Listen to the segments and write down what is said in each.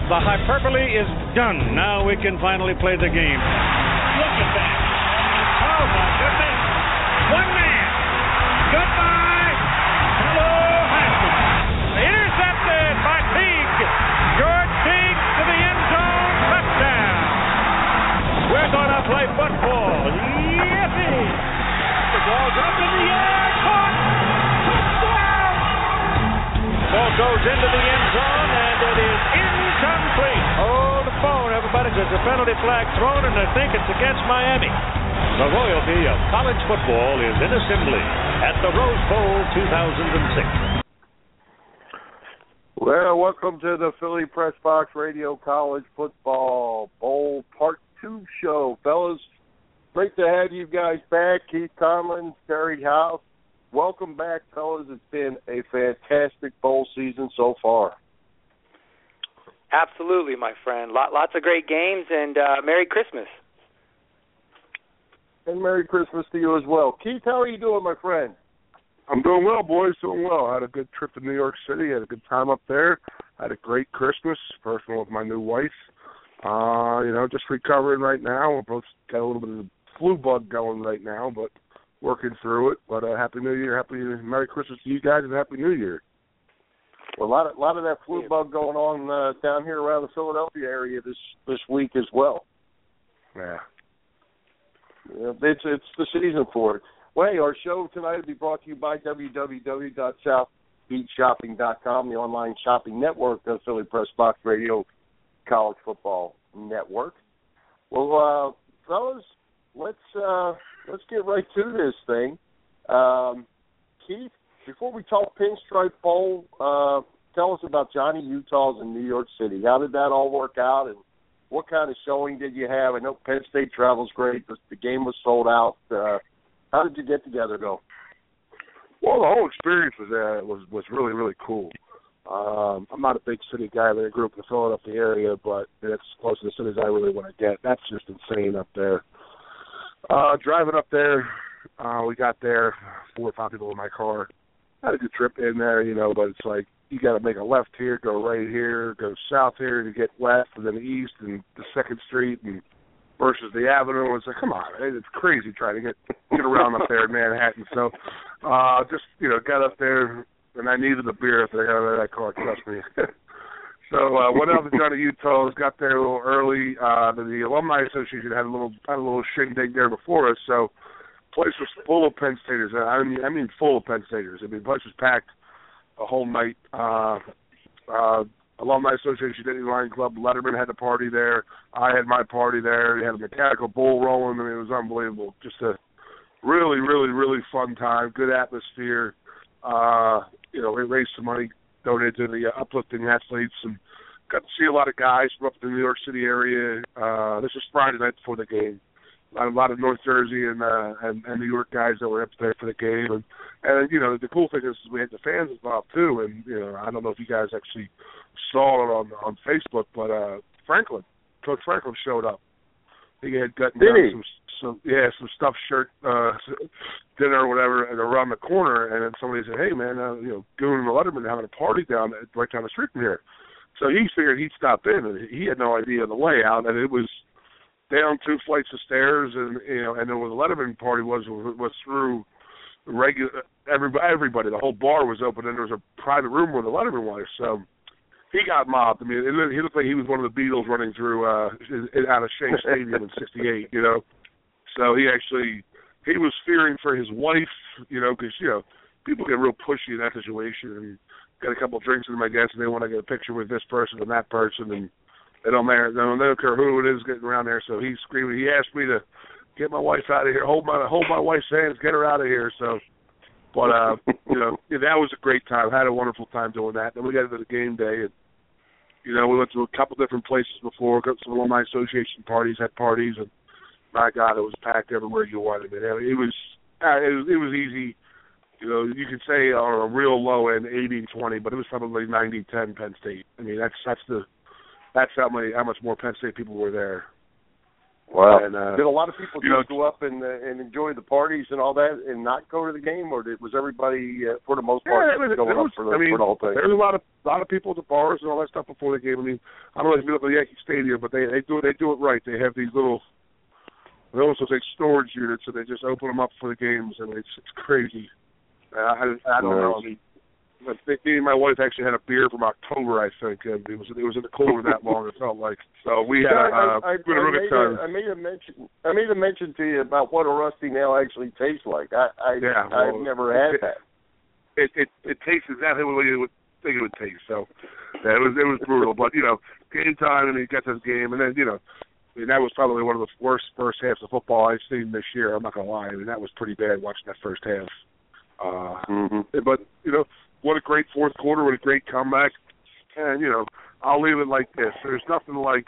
The hyperbole is done. Now we can finally play the game. Look at that. Oh, my goodness. One man. Goodbye. Hello, Haskins. Intercepted by Teague. George Teague to the end zone. Touchdown. We're going to play football. Yippee. The ball's up in the air. Caught. Touchdown. Ball goes into the end zone, and it is incomplete. Hold the phone, everybody. There's a penalty flag thrown, and I think it's against Miami. The royalty of college football is in assembly at the Rose Bowl 2006. Well, welcome to the Philly Press Box Radio College Football Bowl Part 2 show. Fellas, great to have you guys back. Keith Conlon, Terry House. Welcome back, fellas. It's been a fantastic bowl season so far. Absolutely, my friend. Lots of great games, and Merry Christmas. And Merry Christmas to you as well. Keith, how are you doing, my friend? I'm doing well, boys. Doing well. I had a good trip to New York City. Had a good time up there. Had a great Christmas, personal with my new wife. Just recovering right now. We're both got a little bit of the flu bug going right now, but working through it. But Happy New Year, Merry Christmas to you guys, and Happy New Year. Well, a lot of that flu bug going on down here around the Philadelphia area this week as well. Yeah. It's the season for it. Well, hey, our show tonight will be brought to you by www.southbeachshopping.com, the online shopping network of Philly Press Box Radio College Football Network. Well, fellas, let's get right to this thing. Keith, before we talk Pinstripe Bowl, tell us about Johnny Utah's in New York City. How did that all work out, and what kind of showing did you have? I know Penn State travel's great, but the game was sold out. How did you get together go? Well, the whole experience was really, really cool. I'm not a big city guy. I grew up in the Philadelphia area, but it's close to the cities I really want to get. That's just insane up there. Driving up there, we got there, 4 or 5 people in my car. Had a good trip in there, but it's like you got to make a left here, go right here, go south here to get west, and then east and the 2nd Street and versus the Avenue. It's like, come on, it's crazy trying to get around up there in Manhattan. So just got up there, and I needed a beer if they got out of that car, trust me. So went out to Johnny Utah's, got there a little early. The Alumni Association had a little shindig there before us, so the place was full of Penn Staters. I mean full of Penn Staters. The place was packed the whole night. Alumni Association, Denny Lion Club, Letterman had a party there. I had my party there. They had a mechanical bull rolling. It was unbelievable. Just a really, really, really fun time. Good atmosphere. We raised some money, donated to the uplifting athletes, and got to see a lot of guys from up in the New York City area. This was Friday night before the game. A lot of North Jersey and New York guys that were up there for the game, and the cool thing is we had the fans involved too. And I don't know if you guys actually saw it on Facebook, but Coach Franklin showed up. He had gotten some stuffed shirt dinner or whatever around the corner, and then somebody said, "Hey man, Goon and Letterman are having a party right down the street from here." So he figured he'd stop in, and he had no idea the layout, and it was down 2 flights of stairs, and and then where the Letterman party was through everybody. The whole bar was open, and there was a private room where the Letterman was. So he got mobbed. I mean, he looked like he was one of the Beatles running through out of Shea Stadium in '68. So he was fearing for his wife, because people get real pushy in that situation, and got a couple of drinks in them, I guess, and they want to get a picture with this person and that person, and they don't care who it is getting around there. So he's screaming. He asked me to get my wife out of here, hold my wife's hands, get her out of here. So, but that was a great time. Had a wonderful time doing that. Then we got into the game day, and we went to a couple different places before. Got some Alumni Association parties, had parties, and my God, it was packed everywhere you wanted it. It was easy. You could say on a real low end 80-20, but it was probably 90-10 Penn State. I mean, that's how much more Penn State people were there. Wow. And, did a lot of people just go up and enjoy the parties and all that and not go to the game, or was everybody, for the most part, going up for the whole thing? There's a lot of people at the bars and all that stuff before the game. I mean, I don't know if you've been up at the Yankee Stadium, but they do it right. They have these little, they almost look like storage units, so they just open them up for the games, and it's crazy. I don't know. I mean, me and my wife actually had a beer from October, I think. And it was in the cooler that long. It felt like so. We had a good time. I made a mention to you about what a rusty nail actually tastes like. I've never had that. It tastes exactly what you would think it would taste. So yeah, it was brutal. But game time, and he got this game, and then I mean, that was probably one of the worst first halves of football I've seen this year. I'm not gonna lie. I mean, that was pretty bad watching that first half. But what a great fourth quarter, what a great comeback. And, I'll leave it like this. There's nothing like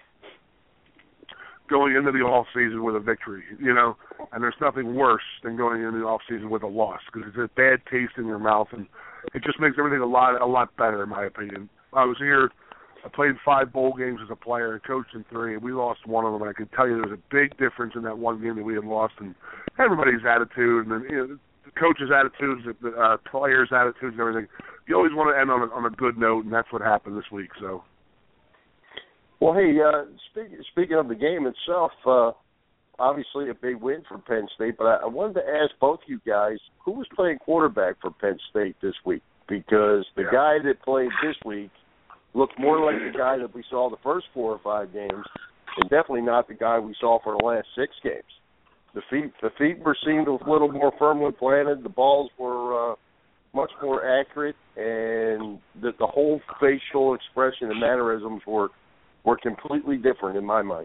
going into the off-season with a victory, and there's nothing worse than going into the off-season with a loss, because it's a bad taste in your mouth, and it just makes everything a lot better, in my opinion. I was here, I played 5 bowl games as a player and coached in 3, and we lost one of them, and I can tell you there was a big difference in that one game that we had lost, and everybody's attitude, and then, the coach's attitudes, the players' attitudes, and everything. You always want to end on a good note, and that's what happened this week. So, well, hey, speaking of the game itself, obviously a big win for Penn State. But I wanted to ask both you guys, who was playing quarterback for Penn State this week? Because the guy that played this week looked more like the guy that we saw the first 4 or 5 games, and definitely not the guy we saw for the last 6 games. The feet were seemed a little more firmly planted. The balls were much more accurate, and the whole facial expression and mannerisms were completely different in my mind.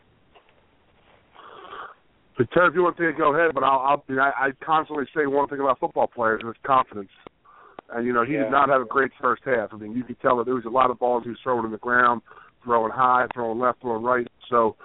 But Terry, if you want to go ahead, but I constantly say one thing about football players, and it's confidence. And he did not have a great first half. I mean, you could tell that there was a lot of balls he was throwing in the ground, throwing high, throwing left, throwing right. So,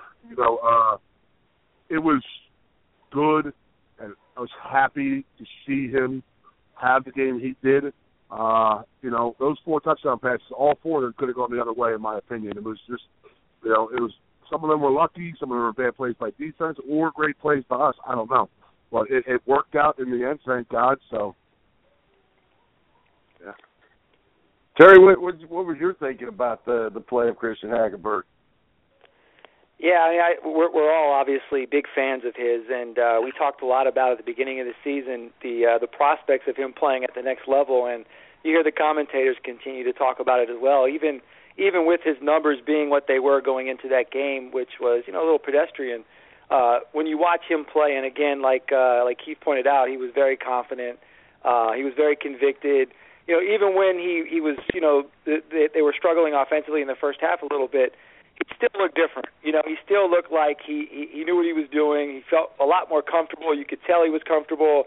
it was good, and I was happy to see him have the game he did. Those 4 touchdown passes, all 4 of them could have gone the other way, in my opinion. It was just, it was some of them were lucky, some of them were bad plays by defense, or great plays by us. I don't know, but it worked out in the end, thank God. So, yeah. Terry, what was your thinking about the play of Christian Hackenberg? Yeah, we're all obviously big fans of his, and we talked a lot about at the beginning of the season the prospects of him playing at the next level, and you hear the commentators continue to talk about it as well. Even with his numbers being what they were going into that game, which was a little pedestrian, when you watch him play, and again, like Keith pointed out, he was very confident, he was very convicted. Even when he was, they were struggling offensively in the first half a little bit. He still looked different. He still looked like he knew what he was doing. He felt a lot more comfortable. You could tell he was comfortable.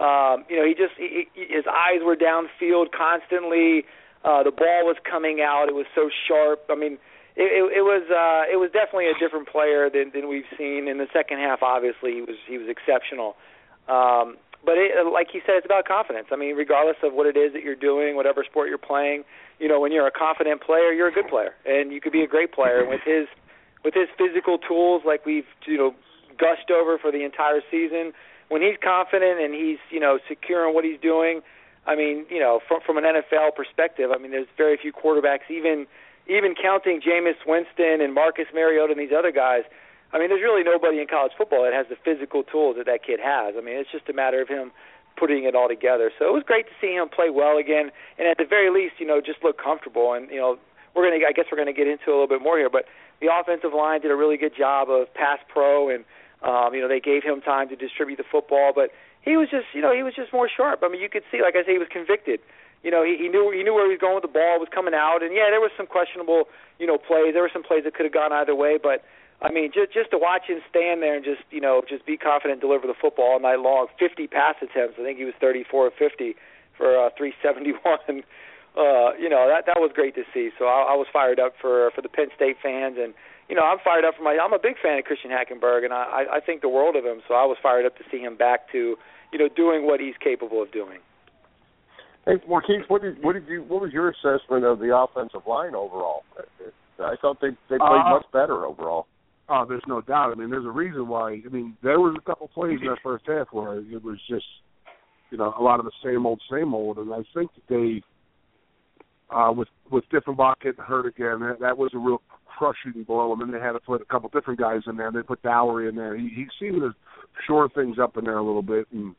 His eyes were downfield constantly. The ball was coming out. It was so sharp. I mean, it was definitely a different player than we've seen in the second half. Obviously, he was exceptional. But like he said, it's about confidence. I mean, regardless of what it is that you're doing, whatever sport you're playing, when you're a confident player, you're a good player, and you could be a great player. And with his physical tools, like we've gushed over for the entire season, when he's confident and he's secure in what he's doing, I mean, from an NFL perspective, I mean, there's very few quarterbacks, even counting Jameis Winston and Marcus Mariota and these other guys. I mean, there's really nobody in college football that has the physical tools that kid has. I mean, it's just a matter of him putting it all together. So it was great to see him play well again, and at the very least, just look comfortable. And I guess we're gonna get into a little bit more here, but the offensive line did a really good job of pass pro, and they gave him time to distribute the football, but he was just more sharp. I mean, you could see, like I say, he was convicted. He knew where he was going with the ball, was coming out, and yeah, there was some questionable plays. There were some plays that could have gone either way, but I mean, just to watch him stand there and just be confident and deliver the football all night long. 50 pass attempts. I think he was 34 or 50 for 371. That was great to see. So I was fired up for the Penn State fans, and I'm fired up I'm a big fan of Christian Hackenberg, and I think the world of him. So I was fired up to see him back to doing what he's capable of doing. Hey, Keith, what was your assessment of the offensive line overall? I thought they played much better overall. Oh, there's no doubt. I mean, there's a reason why. I mean, there was a couple plays in that first half where it was just, a lot of the same old. And I think that they, with Diffenbach getting hurt again, that was a real crushing blow. And then they had to put a couple different guys in there. They put Dowry in there. He seemed to shore things up in there a little bit. And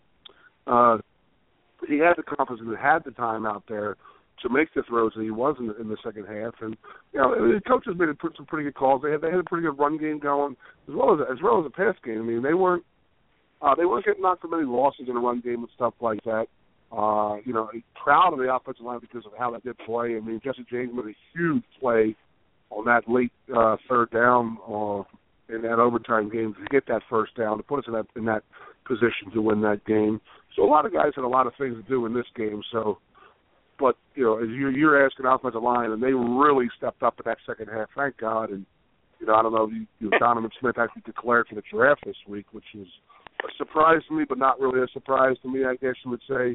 he had the confidence and had the time out there to make the throws that he was in the second half, and the coaches made some pretty good calls. They had a pretty good run game going, as well as a pass game. I mean, they weren't getting knocked for many losses in a run game and stuff like that. Proud of the offensive line because of how they did play. I mean, Jesse James made a huge play on that late third down in that overtime game to get that first down to put us in that position to win that game. So a lot of guys had a lot of things to do in this game. So. But, as you're asking offensive line, and they really stepped up in that second half, thank God. And, I don't know, Donovan Smith actually declared for the draft this week, which is a surprise to me, but not really a surprise to me, I guess you would say.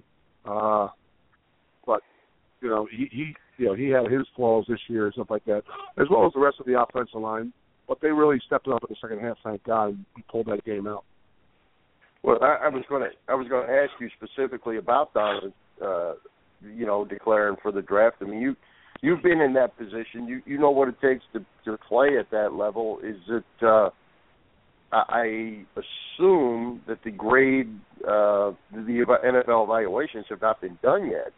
But, he had his flaws this year and stuff like that, as well as the rest of the offensive line. But they really stepped up in the second half, thank God, and pulled that game out. Well, I was going to ask you specifically about Donovan. Declaring for the draft. I mean, you've been in that position. You know what it takes to play at that level. Is it? I assume that the grade, the NFL evaluations have not been done yet.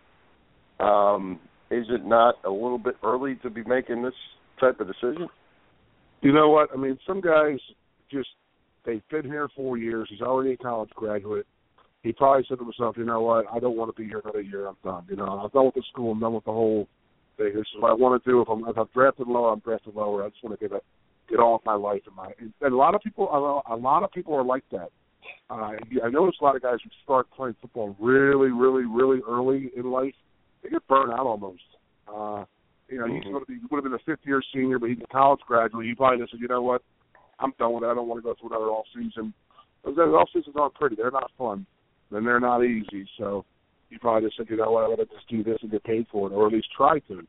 Is it not a little bit early to be making this type of decision? You know what? I mean, some guys they've been here 4 years. He's already a college graduate. He probably said to himself, you know what, I don't want to be here another year. I'm done. I'm done with the school. I'm done with the whole thing. This is what I want to do. If I'm drafted low, I'm drafted lower. I just want to get all of my life and a lot of people are like that. I notice a lot of guys who start playing football really, really, really early in life. They get burned out almost. He would have been a fifth-year senior, but he's a college graduate. He probably just said, you know what, I'm done with it. I don't want to go through another off season. Those off seasons aren't pretty. They're not fun. And they're not easy, so you probably just said, you know what, I'm going to just do this and get paid for it, or at least try to.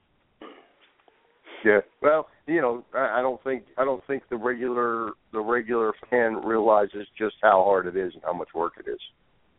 Yeah. Well, I don't think the regular fan realizes just how hard it is and how much work it is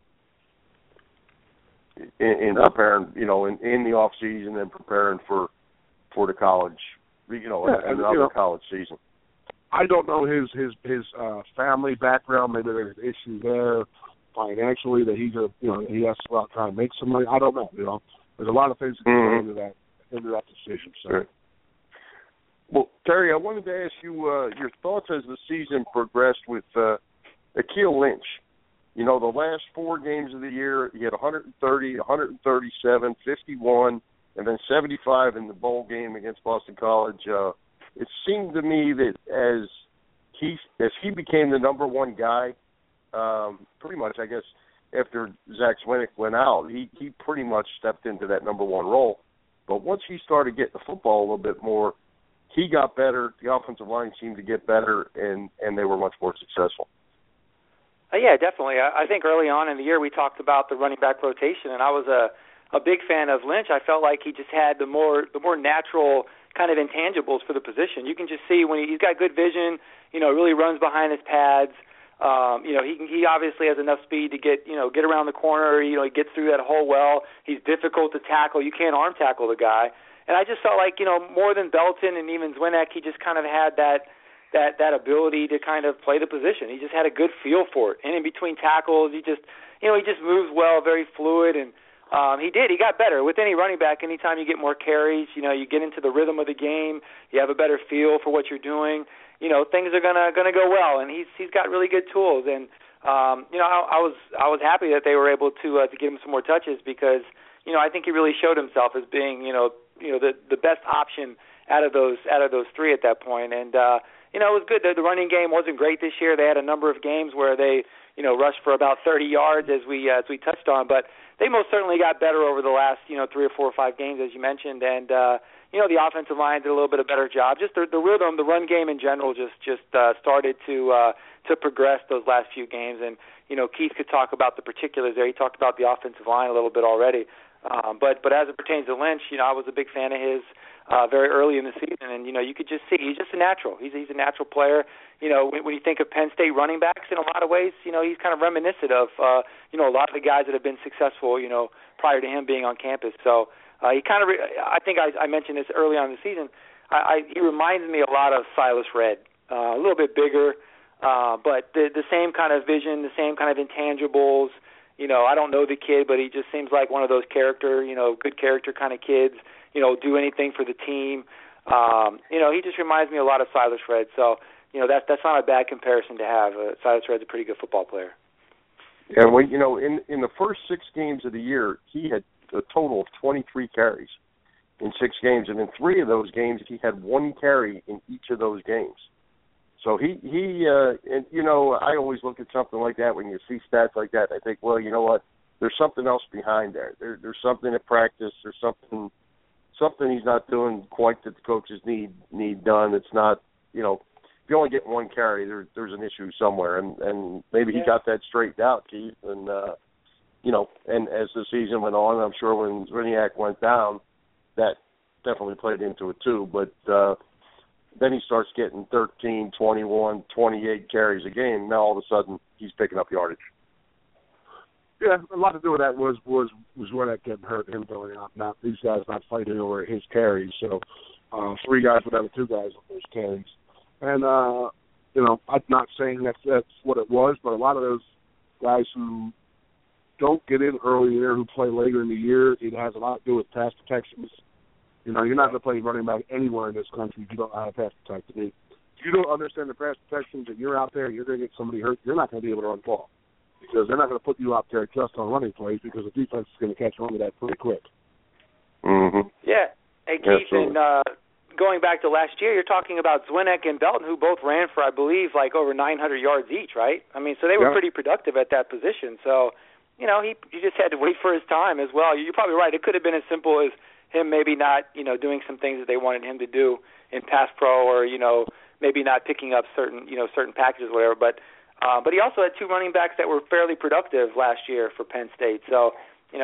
in preparing, in the off season and preparing for the college, another college season. I don't know his family background. Maybe there's an issue there. Financially, that he has to go out and try and make some money. I don't know. There's a lot of things that go into that decision. So. Sure. Well, Terry, I wanted to ask you your thoughts as the season progressed with Akil Lynch. The last 4 games of the year, he had 130, 137, 51, and then 75 in the bowl game against Boston College. It seemed to me that as he became the number one guy. Pretty much, I guess, after Zach Swinick went out, he pretty much stepped into that number one role. But once he started getting the football a little bit more, he got better. The offensive line seemed to get better, and they were much more successful. Yeah, definitely. I think early on in the year we talked about the running back rotation, and I was a big fan of Lynch. I felt like he just had the more natural kind of intangibles for the position. You can just see when he's got good vision, really runs behind his pads. He obviously has enough speed to get around the corner. He gets through that hole well. He's difficult to tackle. You can't arm tackle the guy. And I just felt like, more than Belton and even Zwinnett, he just kind of had that ability to kind of play the position. He just had a good feel for it. And in between tackles, he just moves well, very fluid. And he got better. With any running back, anytime you get more carries, you get into the rhythm of the game, you have a better feel for what you're doing. Things are gonna go well, and he's got really good tools. And I was happy that they were able to give him some more touches because I think he really showed himself as being the best option out of those 3 at that point. And it was good. The running game wasn't great this year. They had a number of games where they rushed for about 30 yards as we touched on, but they most certainly got better over the last 3 or 4 or 5 games, as you mentioned. And the offensive line did a little bit of better job. Just the rhythm, the run game in general, just started to progress those last few games. And Keith could talk about the particulars there. He talked about the offensive line a little bit already. But as it pertains to Lynch, I was a big fan of his. very early in the season, and you could just see he's just a natural. He's a natural player. When you think of Penn State running backs, in a lot of ways, he's kind of reminiscent of a lot of the guys that have been successful, prior to him being on campus. So he kind of, I think I mentioned this early on in the season. He reminds me a lot of Silas Redd, a little bit bigger, but the same kind of vision, the same kind of intangibles. I don't know the kid, but he just seems like one of those good character kind of kids. Do anything for the team. He just reminds me a lot of Silas Redd. So, that's not a bad comparison to have. Silas Redd's a pretty good football player. Yeah, well, in the first 6 games of the year, he had a total of 23 carries in 6 games, and in 3 of those games, he had 1 carry in each of those games. So I always look at something like that when you see stats like that. I think, well, you know what? There's something else behind there. There's something at practice. There's something he's not doing quite that the coaches need done. It's not, if you only get 1 carry, there's an issue somewhere, and maybe he got that straightened out, Keith. And and as the season went on, I'm sure when Riniak went down, that definitely played into it too. But then he starts getting 13, 21, 28 carries a game. Now all of a sudden he's picking up yardage. Yeah, a lot to do with that was when that getting hurt, him going out. Not these guys not fighting over his carries. So 3 guys without 2 guys on those carries. And I'm not saying that's what it was, but a lot of those guys who don't get in early in the year, who play later in the year, it has a lot to do with pass protections. You're not going to play running back anywhere in this country if you don't know how to pass protect. I mean, if you don't understand the pass protections and you're out there and you're going to get somebody hurt, you're not going to be able to run the ball. Because they're not going to put you out there just on running plays because the defense is going to catch on to that pretty quick. Mm-hmm. Yeah. Hey, Keith, and going back to last year, you're talking about Zwinek and Belton, who both ran for, I believe, like over 900 yards each, right? I mean, so they were pretty productive at that position. So, he just had to wait for his time as well. You're probably right. It could have been as simple as him maybe not, doing some things that they wanted him to do in pass pro, or, maybe not picking up certain packages or whatever. But he also had 2 running backs that were fairly productive last year for Penn State. So,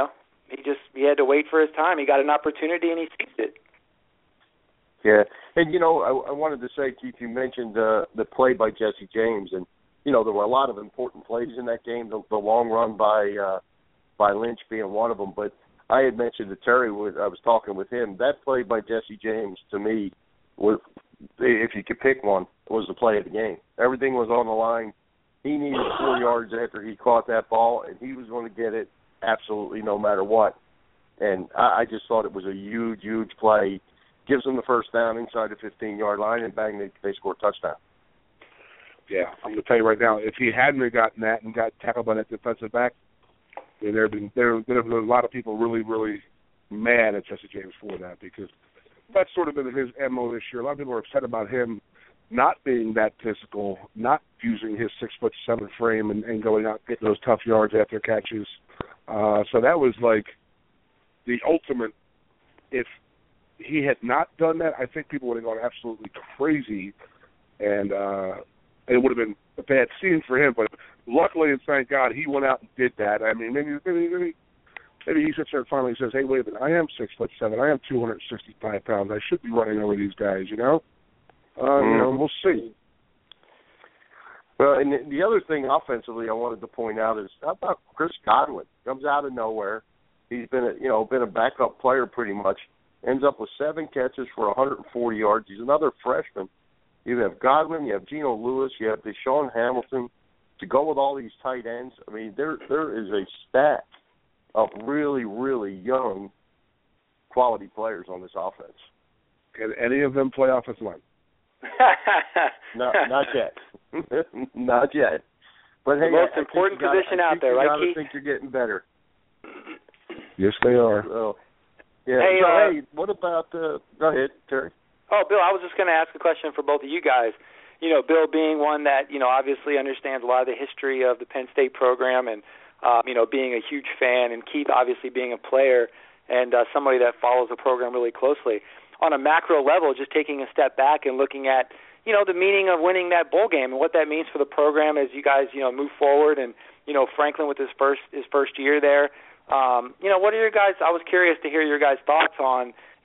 he had to wait for his time. He got an opportunity and he seized it. Yeah, and I wanted to say, Keith, you mentioned the play by Jesse James, and there were a lot of important plays in that game. The long run by Lynch being one of them, but I had mentioned to Terry when I was talking with him, that play by Jesse James, to me, was, if you could pick one, was the play of the game. Everything was on the line. He needed 4 yards after he caught that ball, and he was going to get it absolutely no matter what. And I just thought it was a huge, huge play. Gives them the first down inside the 15-yard line, and bang, they score a touchdown. Yeah, I'm going to tell you right now, if he hadn't gotten that and got tackled by that defensive back, there have been a lot of people really, really mad at Jesse James for that, because that's sort of been his MO this year. A lot of people are upset about him not being that physical, not using his 6'7" frame and going out and getting those tough yards after catches. So that was like the ultimate. If he had not done that, I think people would have gone absolutely crazy, and it would have been a bad scene for him. But luckily, and thank God, he went out and did that. I mean, maybe he sits there and finally says, "Hey, wait a minute! I am 6'7". I am 265 pounds. I should be running over these guys." We'll see. Well, and the other thing offensively I wanted to point out is, how about Chris Godwin? Comes out of nowhere. He's been a backup player pretty much. Ends up with 7 catches for 140 yards. He's another freshman. You have Godwin, you have Geno Lewis, you have Deshaun Hamilton. To go with all these tight ends, I mean, there is a stack of really, really young quality players on this offense. Can any of them play offensive line? No, not yet. Not yet. But the most important position out there, right, Keith? I think you're getting better. Yes, they are. So, yeah. Hey, what about go ahead, Terry. Oh, Bill, I was just going to ask a question for both of you guys. Bill being one that, obviously understands a lot of the history of the Penn State program and, being a huge fan, and Keith obviously being a player and somebody that follows the program really closely. On a macro level, just taking a step back and looking at, the meaning of winning that bowl game and what that means for the program as you guys, move forward, and, Franklin with his first year there. What are your guys? I was curious to hear your guys' thoughts on,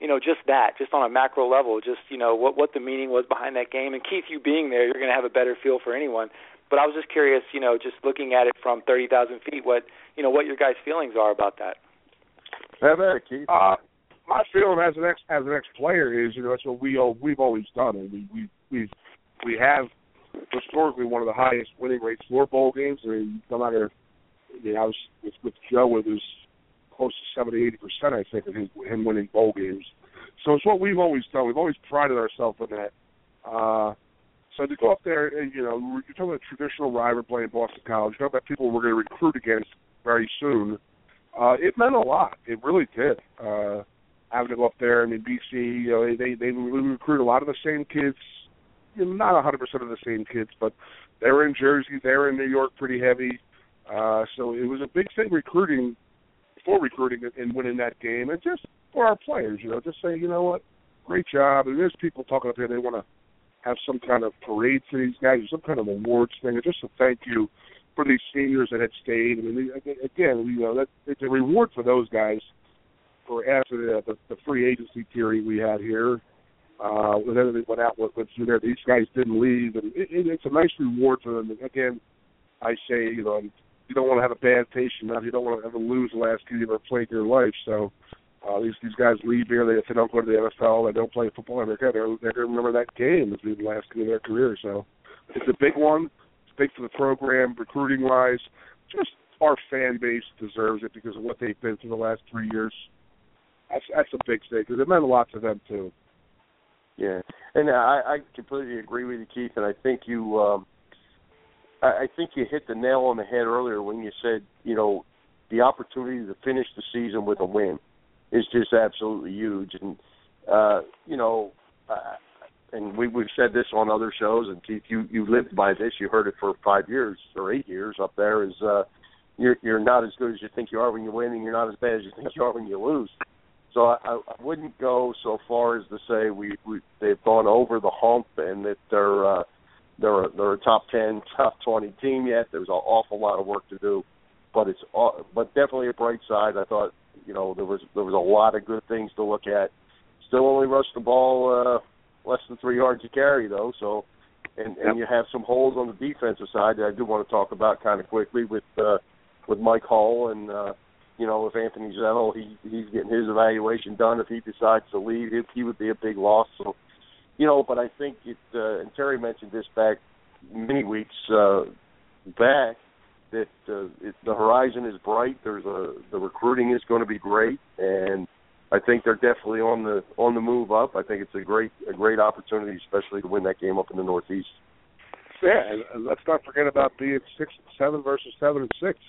just on a macro level, what the meaning was behind that game. And Keith, you being there, you're going to have a better feel for anyone. But I was just curious, just looking at it from 30,000 feet, what your guys' feelings are about that. Have at it, Keith. My feeling as an ex-player is, that's what we've always done. And we have historically one of the highest winning rates for bowl games. I mean, no matter, I was with Joe, it was close to 70-80%, I think, of him winning bowl games. So it's what we've always done. We've always prided ourselves in that. So to go up there, and, you're talking about a traditional rival playing Boston College. You're talking about people we're going to recruit against very soon. It meant a lot. It really did. Having to go up there, BC, they recruit a lot of the same kids. Not 100% of the same kids, but they were in Jersey, they were in New York pretty heavy. So it was a big thing recruiting and winning that game, and just for our players, just say, what, great job. And there's people talking up here, they want to have some kind of parade for these guys, or some kind of awards thing, or just a thank you for these seniors that had stayed. Again, it's a reward for those guys for after the free agency period we had here. When everything went out, what's there, these guys didn't leave, and it's a nice reward for them. And again, I say, you don't want to have a bad taste in mouth. You don't want to ever lose the last game you ever played in your life. So these guys leave here. If they don't go to the NFL, they don't play football, they're going to remember that game as being the last game of their career. So it's a big one. It's big for the program, recruiting-wise. Just our fan base deserves it because of what they've been through the last 3 years. That's a big thing because it meant a lot to them too. Yeah, and I completely agree with you, Keith. And I think you hit the nail on the head earlier when you said, the opportunity to finish the season with a win is just absolutely huge. And and we've said this on other shows. And Keith, you lived by this. You heard it for 5 years or 8 years up there. Is you're not as good as you think you are when you win, and you're not as bad as you think you are when you lose. So I wouldn't go so far as to say they've gone over the hump and that they're a top 10, top 20 team yet. There's an awful lot of work to do, but definitely a bright side. I thought there was a lot of good things to look at. Still only rushed the ball less than 3 yards to carry though. So and you have some holes on the defensive side that I do want to talk about kind of quickly with Mike Hull and. If Anthony Zettel, he's getting his evaluation done. If he decides to leave, he would be a big loss. So, but I think and Terry mentioned this back many weeks back, that the horizon is bright. The recruiting is going to be great, and I think they're definitely on the move up. I think it's a great opportunity, especially to win that game up in the Northeast. Yeah, and let's not forget about being 6-7 versus 7-6.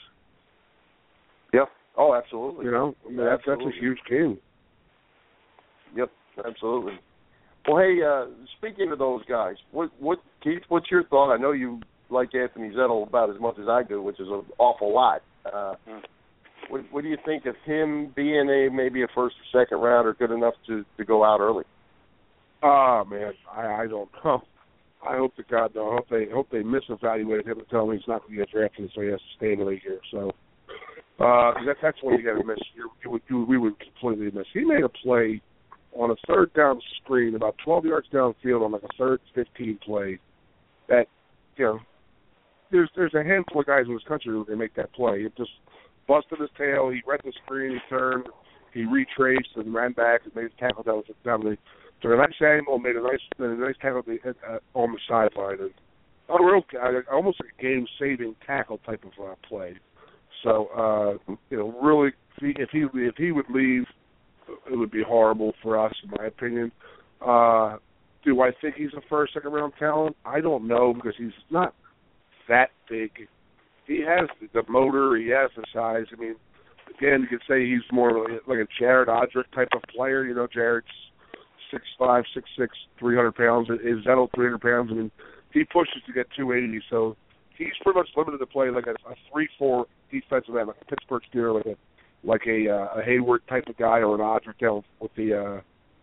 Yeah. Oh, absolutely. That's a huge game. Yep, absolutely. Well, hey, speaking of those guys, Keith, what's your thought? I know you like Anthony Zettel about as much as I do, which is an awful lot. What do you think of him being maybe a first or second rounder, good enough to go out early? Oh man, I don't know. I hope to God no. I hope they misevaluated him and tell him he's not going to get drafted, so he has to stay in the league here. So. That's what you got to miss. We would completely miss. He made a play on a third down screen about 12 yards downfield on like a third 15 play. That there's a handful of guys in this country who can make that play. It just busted his tail. He read the screen. He turned. He retraced and ran back and made a tackle down the. So a nice angle, made a nice tackle on the sideline. And almost like a game-saving tackle type of play. So, really, if he would leave, it would be horrible for us, in my opinion. Do I think he's a first, second-round talent? I don't know because he's not that big. He has the motor. He has the size. I mean, again, you could say he's more like a Jared Odrick type of player. Jared's 6'5", 6'6", 300 pounds. Is Zettel 300 pounds? I mean, he pushes to get 280, so he's pretty much limited to play like a 3-4 defensive end, like a Pittsburgh Steeler, like a Hayward type of guy, or an Odrick down with the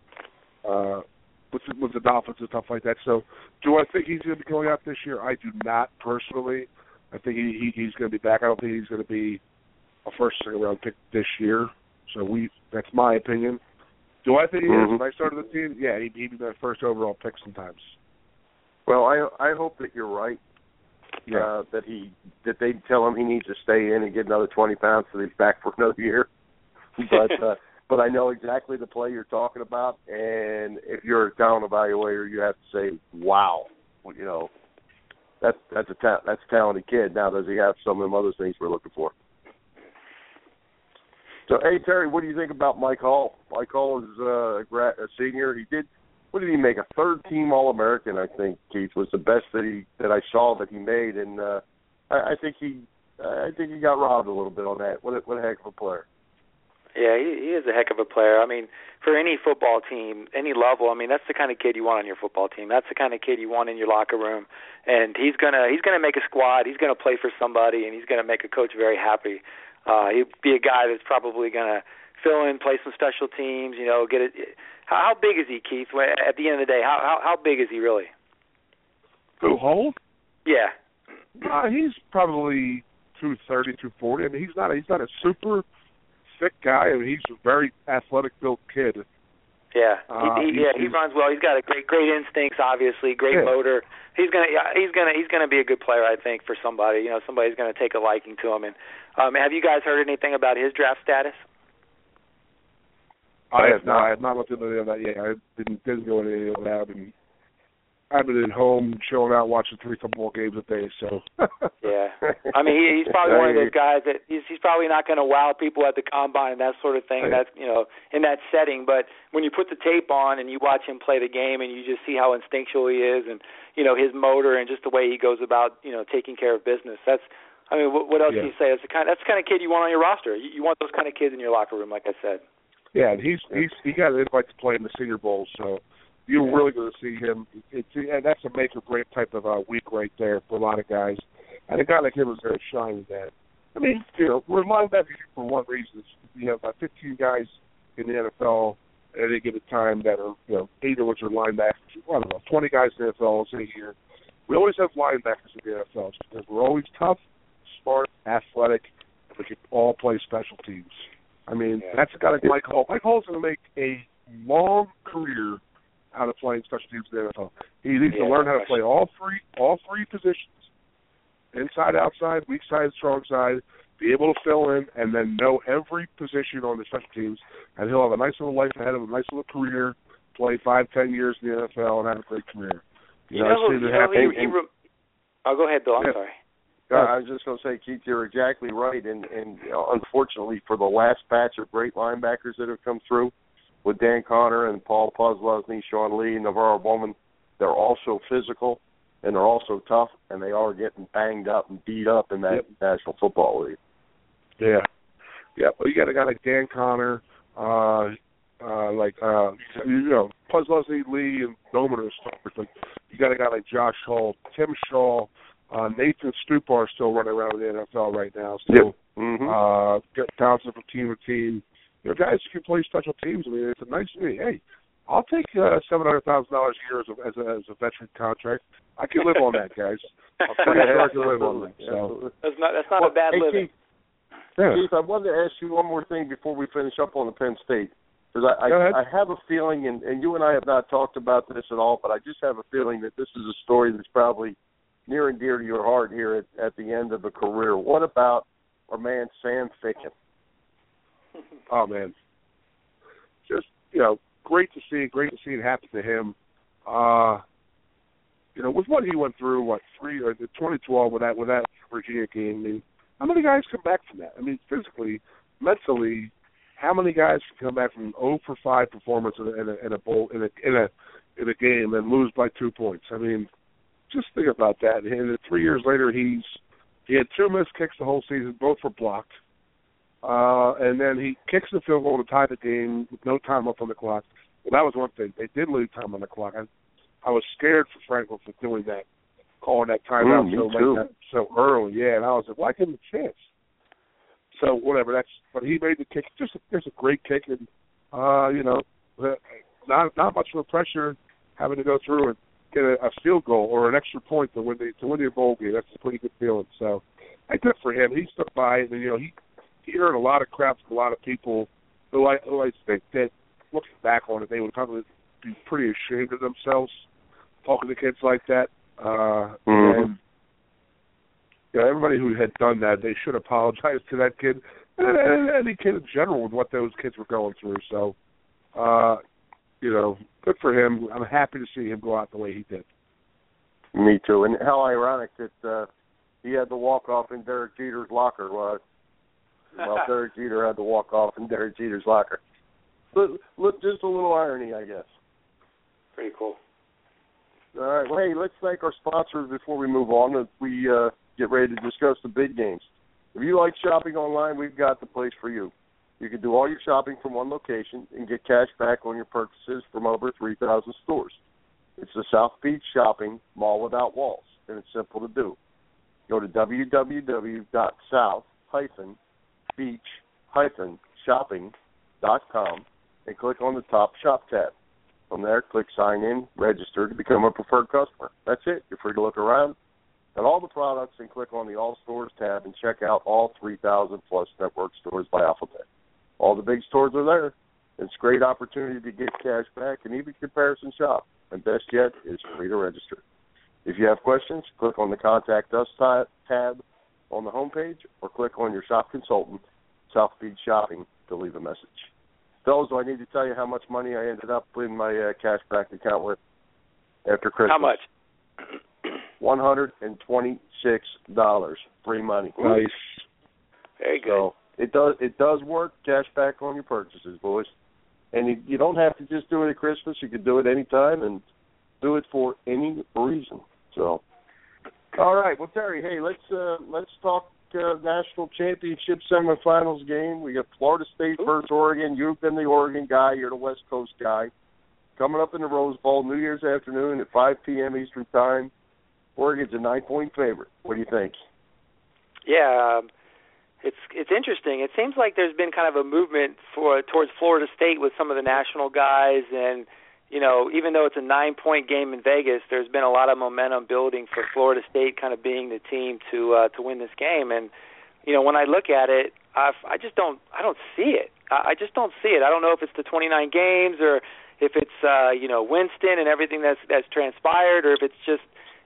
Dolphins and stuff like that. So, do I think he's going to be going out this year? I do not personally. I think he's going to be back. I don't think he's going to be a first or second round pick this year. So that's my opinion. Do I think he is? When I started the team, yeah, he'd be the first overall pick sometimes. Well, I hope that you're right. Yeah. That they tell him he needs to stay in and get another 20 pounds so he's back for another year. But I know exactly the play you're talking about, and if you're a talent evaluator, you have to say, wow, you know, that's a talented kid. Now, does he have some of them other things we're looking for? So, hey, Terry, what do you think about Mike Hall? Mike Hall is a senior. What did he make? A third-team All-American, I think, Keith, was the best that I saw that he made, and I think he got robbed a little bit on that. What a heck of a player. Yeah, he is a heck of a player. I mean, for any football team, any level, I mean, that's the kind of kid you want on your football team. That's the kind of kid you want in your locker room. And he's gonna make a squad. He's gonna play for somebody, and he's gonna make a coach very happy. He'd be a guy that's probably gonna fill in, play some special teams. You know, get it. How big is he, Keith? At the end of the day, how big is he really? Who, Hall? Yeah. He's probably 230, 240. I mean, he's not a super thick guy. I mean, he's a very athletic built kid. Yeah, he runs well. He's got a great instincts, obviously, great motor. He's gonna be a good player, I think, for somebody. You know, somebody's gonna take a liking to him. And have you guys heard anything about his draft status? I have not looked into any of that yet. I didn't go into any of that. I've been at home chilling out watching 3 football games a day. So yeah, I mean he's probably one of those guys that he's probably not going to wow people at the combine and that sort of thing. That's in that setting. But when you put the tape on and you watch him play the game and you just see how instinctual he is and his motor and just the way he goes about taking care of business. What else do you say? That's the kind of kid you want on your roster. You want those kind of kids in your locker room, like I said. Yeah, and he got an invite to play in the Senior Bowl, so you're really going to see him. And that's a make or break type of week right there for a lot of guys. And a guy like him is going to shine with that. I mean, we're linebackers for one reason. You have about 15 guys in the NFL at any given time that are, 8 of which are linebackers. I don't know, 20 guys in the NFL a year. We always have linebackers in the NFL because we're always tough, smart, athletic, and we can all play special teams. I mean, that's a guy like Mike Hall. Mike Hall's going to make a long career out of playing special teams in the NFL. He needs to learn how to play all three positions, inside, outside, weak side, strong side, be able to fill in, and then know every position on the special teams, and he'll have a nice little life ahead of him, a nice little career, play 5-10 years in the NFL, and have a great career. I'll go ahead, Bill. I'm sorry. I was just going to say, Keith, you're exactly right. And unfortunately, for the last batch of great linebackers that have come through, with Dan Connor and Paul Posluszny, Sean Lee, NaVorro Bowman, they're also physical and they're also tough, and they are getting banged up and beat up in that National Football League. Yeah. Well, you got a guy like Dan Connor, Posluszny, Lee, and Bowman are stars, but you got a guy like Josh Hall, Tim Shaw, Nathan Stupar still running around in the NFL right now. Still, bouncing from team to team. Guys who can play special teams. I mean, it's a nice thing. Hey, I'll take $700,000 a year as a veteran contract. I can live on that, guys. I can live on that. So that's not a bad living. Keith, I wanted to ask you one more thing before we finish up on the Penn State. Because I have a feeling, and you and I have not talked about this at all, but I just have a feeling that this is a story that's probably near and dear to your heart here at the end of a career. What about our man Sam Ficken? Oh, man. Just, great to see it happen to him. With what he went through, 2012 with that Virginia game, I mean, how many guys come back from that? I mean, physically, mentally, how many guys can come back from 0 for 5 performance in a bowl in a game and lose by 2 points? I mean, just think about that. And 3 years later, he had 2 missed kicks the whole season, both were blocked. And then he kicks the field goal to tie the game with no time left on the clock. Well, that was one thing. They did leave time on the clock. I was scared for Franklin for doing that, calling that timeout so early. Yeah, and I was like, why give him a chance? So whatever. But he made the kick. Just a great kick, and not much of a pressure having to go through and get a field goal or an extra point to win the bowl game. That's a pretty good feeling. So, good for him. He stuck by it, and he heard a lot of crap from a lot of people who I think that looking back on it, they would probably be pretty ashamed of themselves talking to kids like that. And everybody who had done that, they should apologize to that kid and any kid in general with what those kids were going through. So, good for him. I'm happy to see him go out the way he did. Me too. And how ironic that he had the walk-off in Derek Jeter's locker. Well, Derek Jeter had the walk-off in Derek Jeter's locker. Look, just a little irony, I guess. Pretty cool. All right. Well, hey, let's thank our sponsors before we move on as we get ready to discuss the big games. If you like shopping online, we've got the place for you. You can do all your shopping from one location and get cash back on your purchases from over 3,000 stores. It's the South Beach Shopping Mall Without Walls, and it's simple to do. Go to www.southbeach-shopping.com and click on the top Shop tab. From there, click Sign In, Register to become a preferred customer. That's it. You're free to look around at all the products and click on the All Stores tab and check out all 3,000-plus network stores by alphabet. All the big stores are there. It's a great opportunity to get cash back and even comparison shop. And best yet, it's free to register. If you have questions, click on the Contact Us tab on the homepage or click on your shop consultant, South Beach Shopping, to leave a message. Fellas, do I need to tell you how much money I ended up in my cash back account with after Christmas? How much? $126. Free money. Nice. Very good. So it does work. Cash back on your purchases, boys. And you don't have to just do it at Christmas. You can do it any time and do it for any reason. So, all right. Well, Terry, hey, let's talk national championship semifinals game. We got Florida State versus Oregon. You've been the Oregon guy. You're the West Coast guy. Coming up in the Rose Bowl, New Year's afternoon at 5 p.m. Eastern Time. Oregon's a 9-point favorite. What do you think? Yeah, it's interesting. It seems like there's been kind of a movement towards Florida State with some of the national guys, and even though it's a 9-point game in Vegas, there's been a lot of momentum building for Florida State kind of being the team to win this game. And when I look at it, I don't see it. I just don't see it. I don't know if it's the 29 games or if it's Winston and everything that's transpired, or if it's just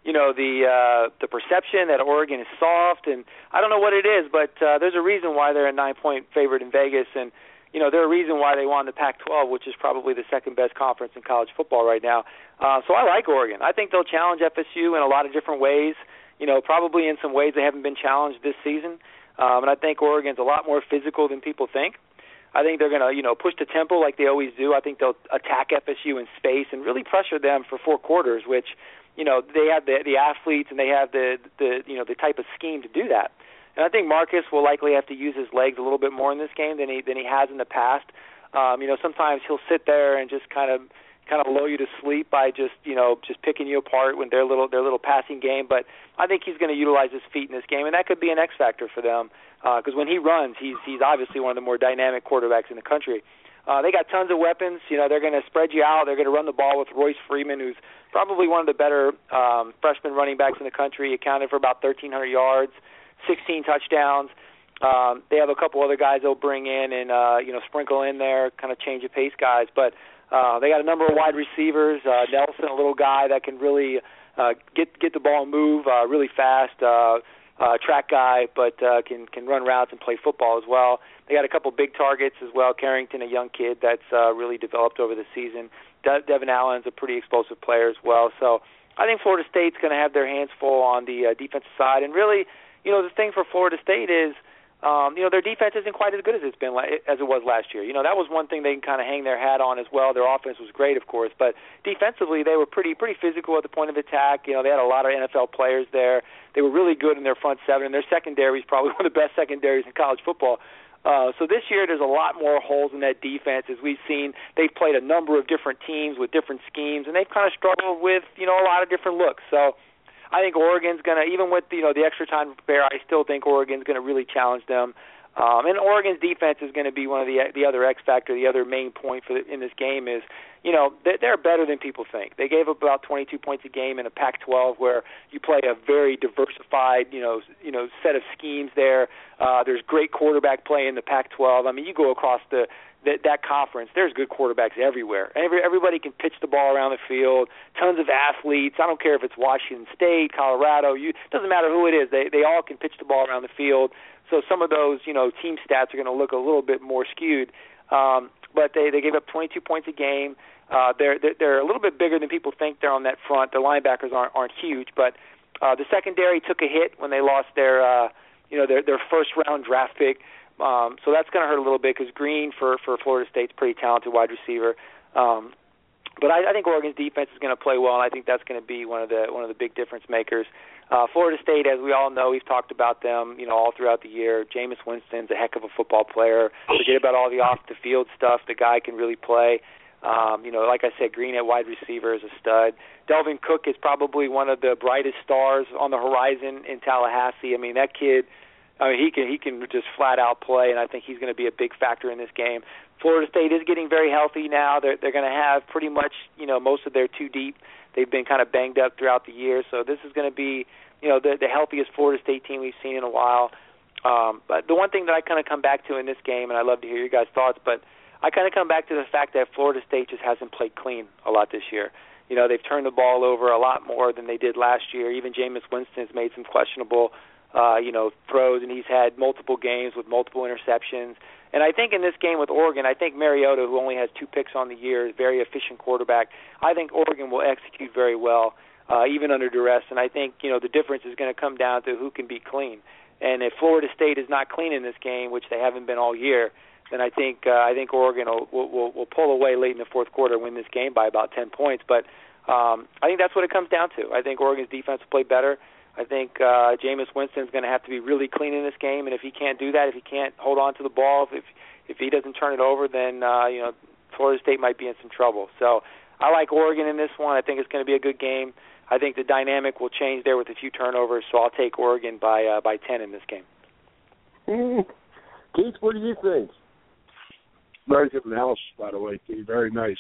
the perception that Oregon is soft, and I don't know what it is, but there's a reason why they're a 9-point favorite in Vegas, and they're a reason why they won the Pac-12, which is probably the second best conference in college football right now. So I like Oregon. I think they'll challenge FSU in a lot of different ways. Probably in some ways they haven't been challenged this season, and I think Oregon's a lot more physical than people think. I think they're going to, push the tempo like they always do. I think they'll attack FSU in space and really pressure them for 4 quarters, which they have the athletes and they have the type of scheme to do that. And I think Marcus will likely have to use his legs a little bit more in this game than he has in the past. Sometimes he'll sit there and just kind of lull you to sleep by just picking you apart when their little passing game. But I think he's going to utilize his feet in this game, and that could be an X factor for them because when he runs, he's obviously one of the more dynamic quarterbacks in the country. They got tons of weapons. They're going to spread you out. They're going to run the ball with Royce Freeman, who's probably one of the better freshman running backs in the country. He accounted for about 1,300 yards, 16 touchdowns. They have a couple other guys they'll bring in and sprinkle in there, kind of change of pace guys. But they got a number of wide receivers. Nelson, a little guy that can really get the ball and move really fast. Track guy, but can run routes and play football as well. They got a couple big targets as well. Carrington, a young kid that's really developed over the season. Devin Allen's a pretty explosive player as well. So I think Florida State's going to have their hands full on the defensive side. And really, the thing for Florida State is, their defense isn't quite as good as it was last year. That was one thing they can kind of hang their hat on as well. Their offense was great, of course, but defensively they were pretty physical at the point of attack. They had a lot of NFL players there. They were really good in their front seven, and their secondary is probably one of the best secondaries in college football. So this year there's a lot more holes in that defense. As we've seen, they've played a number of different teams with different schemes, and they've kind of struggled with, a lot of different looks. So I think Oregon's going to, even with, the extra time to prepare, I still think Oregon's going to really challenge them. And Oregon's defense is going to be one of the other X factor, the other main point in this game is, they're better than people think. They gave up about 22 points a game in a Pac-12 where you play a very diversified, set of schemes there. There's great quarterback play in the Pac-12. I mean, you go across the that conference, there's good quarterbacks everywhere. Everybody can pitch the ball around the field. Tons of athletes. I don't care if it's Washington State, Colorado. It doesn't matter who it is. They all can pitch the ball around the field. So some of those, team stats are going to look a little bit more skewed. But they gave up 22 points a game. They're a little bit bigger than people think. They're on that front. The linebackers aren't huge, but the secondary took a hit when they lost their first round draft pick. So that's going to hurt a little bit because Green for Florida State's pretty talented wide receiver. But I think Oregon's defense is going to play well, and I think that's going to be one of the big difference makers. Florida State, as we all know, we've talked about them, all throughout the year. Jameis Winston's a heck of a football player. Forget about all the off-the-field stuff. The guy can really play. Like I said, Green at wide receiver is a stud. Delvin Cook is probably one of the brightest stars on the horizon in Tallahassee. I mean, that kid, he can just flat out play, and I think he's going to be a big factor in this game. Florida State is getting very healthy now. They're going to have pretty much, most of their two deep. They've been kind of banged up throughout the year, so this is going to be, the healthiest Florida State team we've seen in a while. But the one thing that I kind of come back to in this game, and I'd love to hear your guys' thoughts, but I kind of come back to the fact that Florida State just hasn't played clean a lot this year. They've turned the ball over a lot more than they did last year. Even Jameis Winston's made some questionable, throws, and he's had multiple games with multiple interceptions. And I think in this game with Oregon, I think Mariota, who only has 2 picks on the year, is a very efficient quarterback. I think Oregon will execute very well, even under duress. And I think, the difference is going to come down to who can be clean. And if Florida State is not clean in this game, which they haven't been all year, then I think Oregon will pull away late in the fourth quarter, win this game by about 10 points. But I think that's what it comes down to. I think Oregon's defense will play better. I think Jameis Winston's going to have to be really clean in this game, and if he can't do that, if he can't hold on to the ball, if he doesn't turn it over, then Florida State might be in some trouble. So I like Oregon in this one. I think it's going to be a good game. I think the dynamic will change there with a few turnovers, so I'll take Oregon by 10 in this game. Keith, what do you think? Very good analysis, by the way, Keith. Very nice.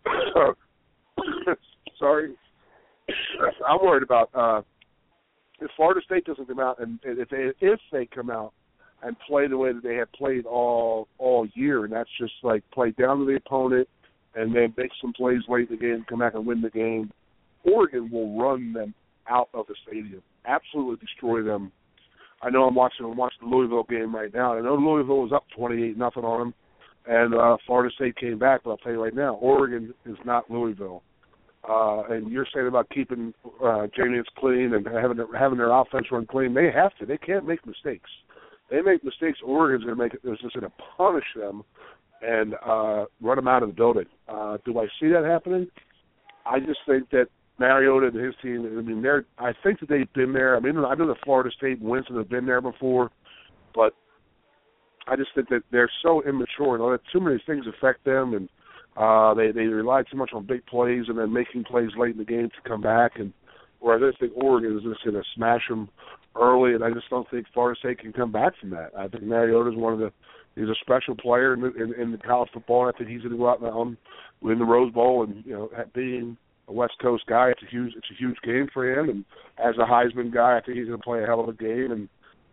Sorry. I'm worried about if Florida State doesn't come out, and if they come out and play the way that they have played all year, and that's just like play down to the opponent and then make some plays late in the game, come back and win the game, Oregon will run them out of the stadium, absolutely destroy them. I know I'm watching the Louisville game right now. I know Louisville was up 28-0 on them, and Florida State came back, but I'll tell you right now, Oregon is not Louisville. And you're saying about keeping Jameis clean and having their offense run clean. They have to. They can't make mistakes. They make mistakes, Oregon's going to make it. They're just going to punish them and run them out of the building. Do I see that happening? I just think that Mariota and his team. I mean, I think that they've been there. I mean, I know that Florida State and Winston have been there before, but I just think that they're so immature and let too many things affect them, and they rely too much on big plays and then making plays late in the game to come back. And whereas I think Oregon is just going to smash them early, and I just don't think Florida State can come back from that. I think Mariota is he's a special player in the college football, and I think he's going to go out and win the Rose Bowl. And being a West Coast guy, it's a huge game for him. And as a Heisman guy, I think he's going to play a hell of a game. And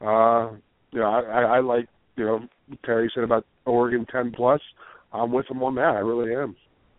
I like Terry said about Oregon 10+. I'm with him on that. I really am.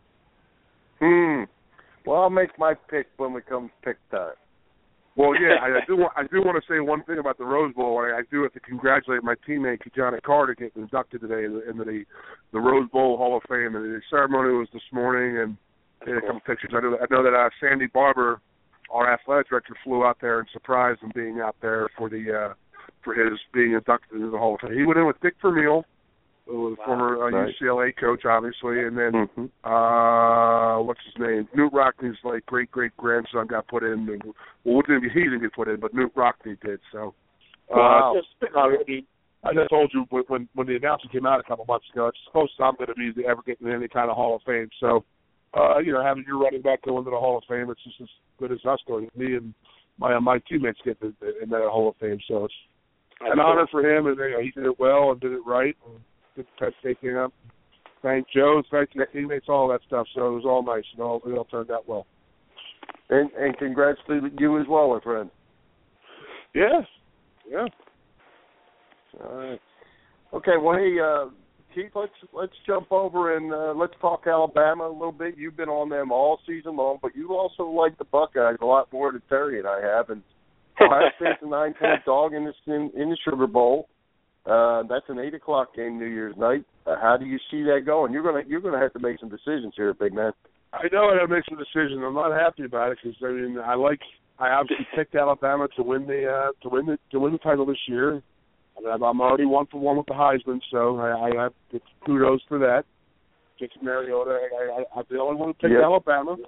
Well, I'll make my pick when we come pick time. Well, yeah, I do want to say one thing about the Rose Bowl. I do have to congratulate my teammate Kajana Carter getting inducted today into the Rose Bowl Hall of Fame. And the ceremony was this morning, and they had a couple pictures. I know that Sandy Barber, our athletic director, flew out there and surprised him being out there for his being inducted into the Hall of Fame. He went in with Dick Vermeil, who was former UCLA coach, obviously, and then what's his name? Newt Rockney's great grandson got put in. And, he didn't get put in, but Newt Rockney did. So, wow. I just told you when the announcement came out a couple months ago, it's supposed to I'm going to be ever getting in any kind of Hall of Fame. So, having your running back go into the Hall of Fame, it's just as good as us going. Me and my teammates get in that Hall of Fame. So it's an honor for him, and he did it well and did it right. And, taking up, thank Joe, thank your teammates, all that stuff. So it was all nice, and it all turned out well. And congrats to you as well, my friend. Yeah. All right. Okay. Well, hey, Keith, let's jump over and let's talk Alabama a little bit. You've been on them all season long, but you also like the Buckeyes a lot more than Terry and I have. And Ohio State's a 9-point dog in the Sugar Bowl. That's an 8:00 game New Year's night. How do you see that going? You're gonna have to make some decisions here, big man. I know I have to make some decisions. I'm not happy about it because I obviously picked Alabama to win the title this year. I'm already 1 for 1 with the Heisman, so I have kudos for that. Dixon Mariota, I'm the only one who picked Alabama.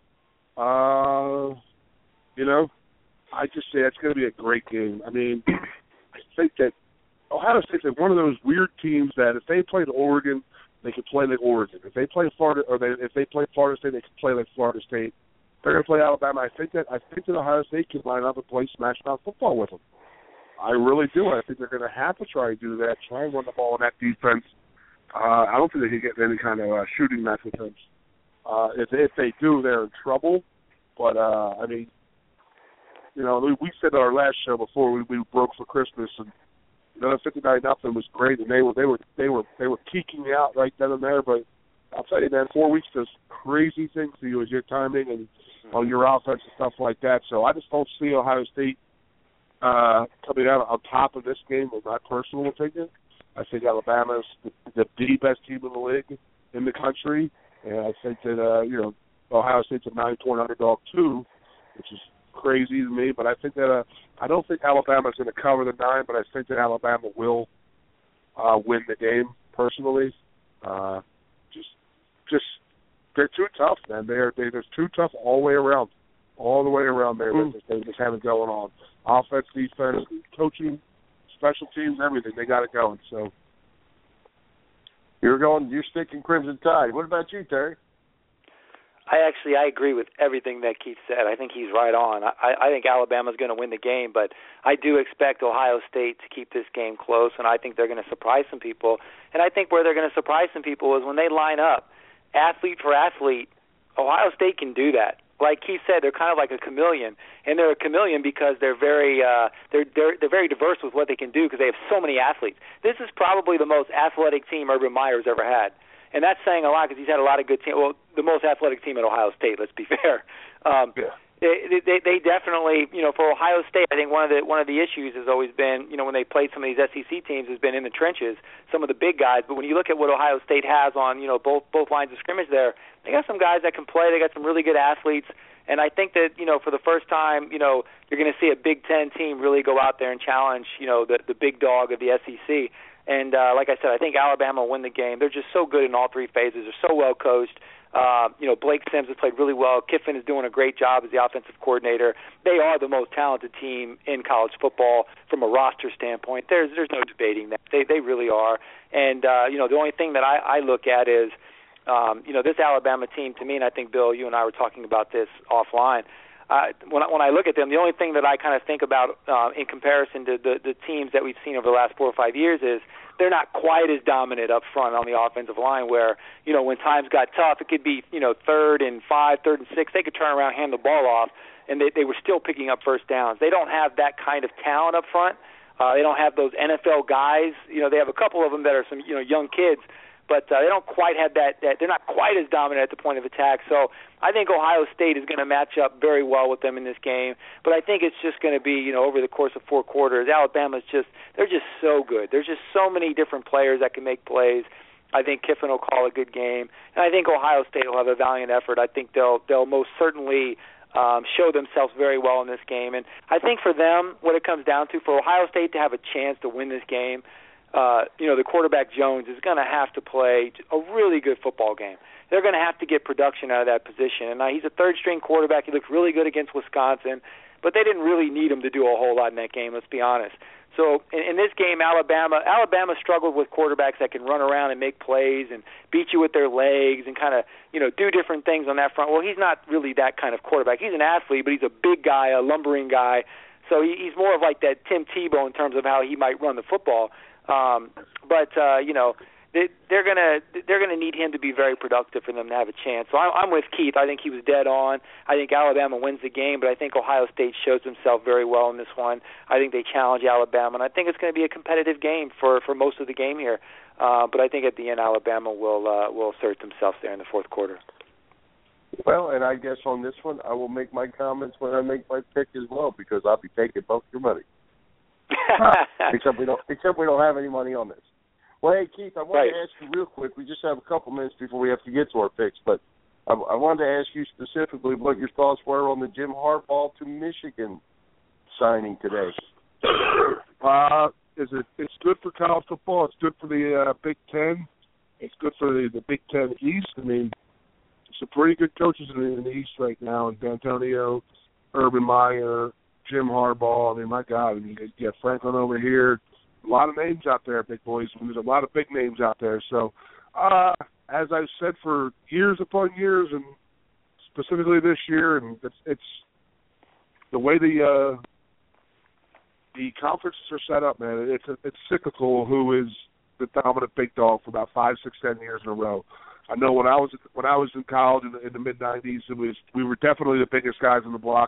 I just say it's going to be a great game. I mean, I think that Ohio State's one of those weird teams that if they played Oregon, they could play like Oregon. If they play Florida, if they play Florida State, they could play like Florida State. They're going to play Alabama. I think that Ohio State can line up and play smash-mouth football with them. I really do. I think they're going to have to try to do that, try and run the ball in that defense. I don't think they can get any kind of shooting match with them. If they do, they're in trouble. But, I mean, we said on our last show before we broke for Christmas, and 59-0 was great, and they were keeking out right then and there. But I'll tell you, man, 4 weeks does crazy things to you as your timing and on your offense and stuff like that. So I just don't see Ohio State coming out on top of this game, in my personal opinion. I think Alabama's the best team in the league in the country, and I think that Ohio State's a 9-point underdog too, which is crazy to me. But I think that I don't think Alabama's going to cover the 9, but I think that Alabama will win the game personally. Just they're too tough, man. They're too tough all the way around. All the way around there, they just have it going on. Offense, defense, coaching, special teams, everything. They got it going. So you're sticking Crimson Tide. What about you, Terry? I agree with everything that Keith said. I think he's right on. I think Alabama's going to win the game, but I do expect Ohio State to keep this game close, and I think they're going to surprise some people. And I think where they're going to surprise some people is when they line up athlete for athlete. Ohio State can do that. Like Keith said, they're kind of like a chameleon, and they're a chameleon because they're very they're very diverse with what they can do because they have so many athletes. This is probably the most athletic team Urban Meyer's ever had, and that's saying a lot because he's had a lot of good teams. Well, the most athletic team at Ohio State. Let's be fair. They definitely, for Ohio State, I think one of the issues has always been, when they played some of these SEC teams, has been in the trenches, some of the big guys. But when you look at what Ohio State has on, both lines of scrimmage there, they got some guys that can play. They got some really good athletes. And I think that, for the first time, you're going to see a Big Ten team really go out there and challenge, the big dog of the SEC. And like I said, I think Alabama will win the game. They're just so good in all three phases. They're so well coached. Blake Sims has played really well. Kiffin is doing a great job as the offensive coordinator. They are the most talented team in college football from a roster standpoint. There's no debating that. They really are. And, the only thing that I look at is, this Alabama team to me, and I think, Bill, you and I were talking about this offline, when I look at them, the only thing that I kind of think about in comparison to the teams that we've seen over the last 4 or 5 years is they're not quite as dominant up front on the offensive line where, when times got tough, it could be, 3rd and 5, 3rd and 6. They could turn around, hand the ball off, and they were still picking up first downs. They don't have that kind of talent up front. They don't have those NFL guys. They have a couple of them that are some, young kids, but they don't quite have that. They're not quite as dominant at the point of attack. So I think Ohio State is going to match up very well with them in this game. But I think it's just going to be, over the course of 4 quarters, they're just so good. There's just so many different players that can make plays. I think Kiffin will call a good game, and I think Ohio State will have a valiant effort. I think they'll most certainly show themselves very well in this game. And I think for them, what it comes down to, for Ohio State to have a chance to win this game, the quarterback Jones is going to have to play a really good football game. They're going to have to get production out of that position. And he's a third-string quarterback. He looked really good against Wisconsin, but they didn't really need him to do a whole lot in that game, let's be honest. So in this game, Alabama struggled with quarterbacks that can run around and make plays and beat you with their legs and kind of, do different things on that front. Well, he's not really that kind of quarterback. He's an athlete, but he's a big guy, a lumbering guy. So he's more of like that Tim Tebow in terms of how he might run the football. They're gonna need him to be very productive for them to have a chance. So I'm with Keith. I think he was dead on. I think Alabama wins the game, but I think Ohio State shows himself very well in this one. I think they challenge Alabama, and I think it's going to be a competitive game for most of the game here. But I think at the end, Alabama will assert themselves there in the fourth quarter. Well, and I guess on this one, I will make my comments when I make my pick as well, because I'll be taking both your money. Except we don't have any money on this. Well, hey Keith, I wanted to ask you real quick. We just have a couple minutes before we have to get to our picks, but I wanted to ask you specifically what your thoughts were on the Jim Harbaugh to Michigan signing today. It's good for college football. It's good for the Big Ten. It's good for the Big Ten East. I mean, some pretty good coaches in the East right now, and D'Antonio, Urban Meyer, Jim Harbaugh. I mean, my God, I mean, you got Franklin over here. A lot of names out there, big boys. There's a lot of big names out there. So, as I've said for years upon years, and specifically this year, and it's the way the conferences are set up, man. It's cyclical. Who is the dominant big dog for about 5, 6, 10 years in a row? I know when I was in college in the mid '90s, we were definitely the biggest guys on the block.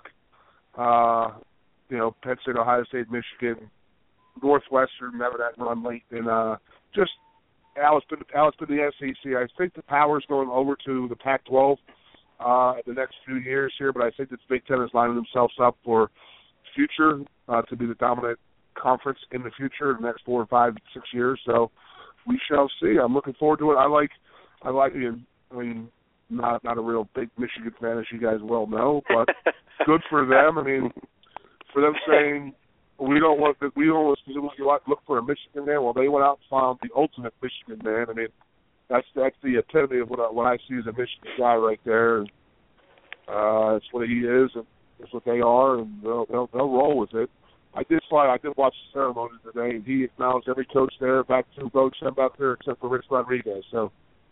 Penn State, Ohio State, Michigan, Northwestern, remember that run late, and just Alice been the SEC. I think the power's going over to the Pac-12 in the next few years here, but I think that the Big Ten is lining themselves up for future to be the dominant conference in the future in the next 4, 5, 6 years. So we shall see. I'm looking forward to it. I like. I mean, not a real big Michigan fan, as you guys well know, but good for them. I mean, for them saying we don't look for a Michigan man. Well, they went out and found the ultimate Michigan man. I mean, that's the epitome of what I see as a Michigan guy right there. It's what he is, and it's what they are, and they'll roll with it. I did watch the ceremony today, and he acknowledged every coach there, back to Bo Chemba out there, except for Rich Rodriguez. So,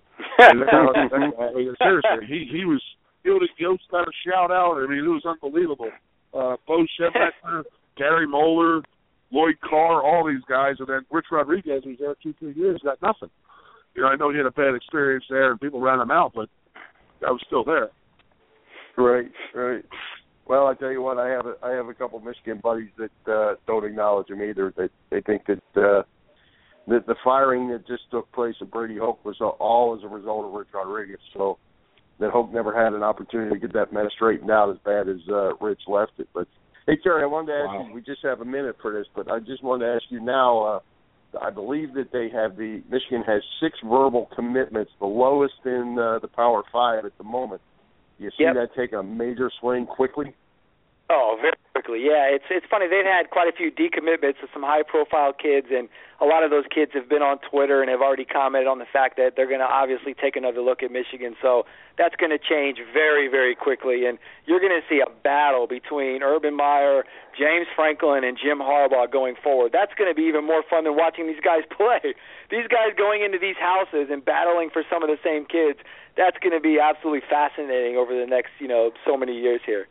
seriously, he was able to start a shout out. I mean, it was unbelievable. Bo Chemba, Gary Moeller, Lloyd Carr, all these guys, and then Rich Rodriguez, who was there 2-3 years, got nothing. I know he had a bad experience there, and people ran him out, but I was still there. Right. Well, I tell you what, I have a couple of Michigan buddies that don't acknowledge him either. They think that the firing that just took place at Brady Hoke was all as a result of Rich Rodriguez. So that Hoke never had an opportunity to get that mess straightened out as bad as Rich left it. But hey, Terry, I wanted to ask you. We just have a minute for this, but I just wanted to ask you now. I believe that Michigan has 6 verbal commitments, the lowest in the Power 5 at the moment. You see that taking a major swing quickly? Oh, very quickly. Yeah, it's funny. They've had quite a few decommitments of some high-profile kids, and a lot of those kids have been on Twitter and have already commented on the fact that they're going to obviously take another look at Michigan. So that's going to change very, very quickly, and you're going to see a battle between Urban Meyer, James Franklin, and Jim Harbaugh going forward. That's going to be even more fun than watching these guys play. These guys going into these houses and battling for some of the same kids, that's going to be absolutely fascinating over the next, so many years here.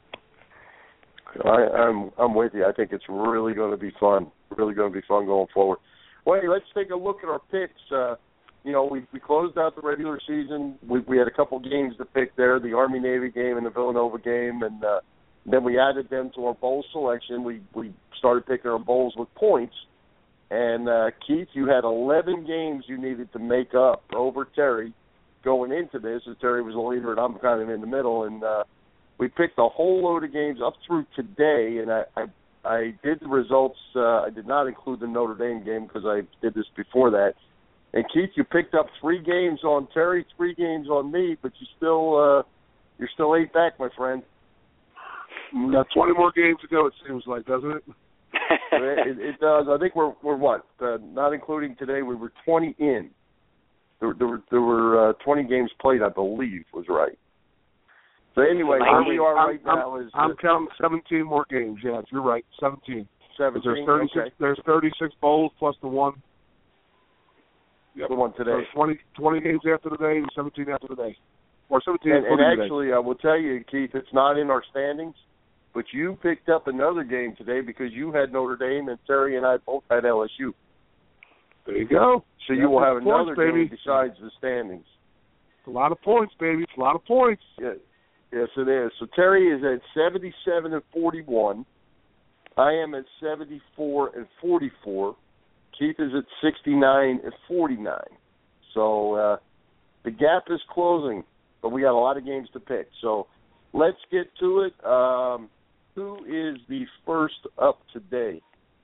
I'm with you. I think it's really going to be fun. Really going to be fun going forward. Well, hey, let's take a look at our picks. We closed out the regular season. We had a couple games to pick there, the Army-Navy game and the Villanova game, and then we added them to our bowl selection. We started picking our bowls with points. And, Keith, you had 11 games you needed to make up over Terry going into this, as Terry was the leader and I'm kind of in the middle, and we picked a whole load of games up through today, and I did the results. I did not include the Notre Dame game because I did this before that. And Keith, you picked up 3 games on Terry, 3 games on me, but you're still 8 back, my friend. We got 20 more games to go. It seems like, doesn't it? It does. I think we're what? Not including today, we were 20 in. There were 20 games played, I believe, was right. So anyway, where we are right now is... I'm counting 17 more games. Yeah, you're right, 17. 17, there's 36, okay. There's 36 bowls plus the one. Yep. The one today. So 20 games after today and 17 after today. Or 17 and actually, I will tell you, Keith, it's not in our standings, but you picked up another game today because you had Notre Dame and Terry and I both had LSU. There you go. So you will have another game besides the standings. It's a lot of points, baby. It's a lot of points. Yeah. Yes, it is. So Terry is at 77 and 41. I am at 74 and 44. Keith is at 69-49. So the gap is closing, but we got a lot of games to pick. So let's get to it. Who is the first up today?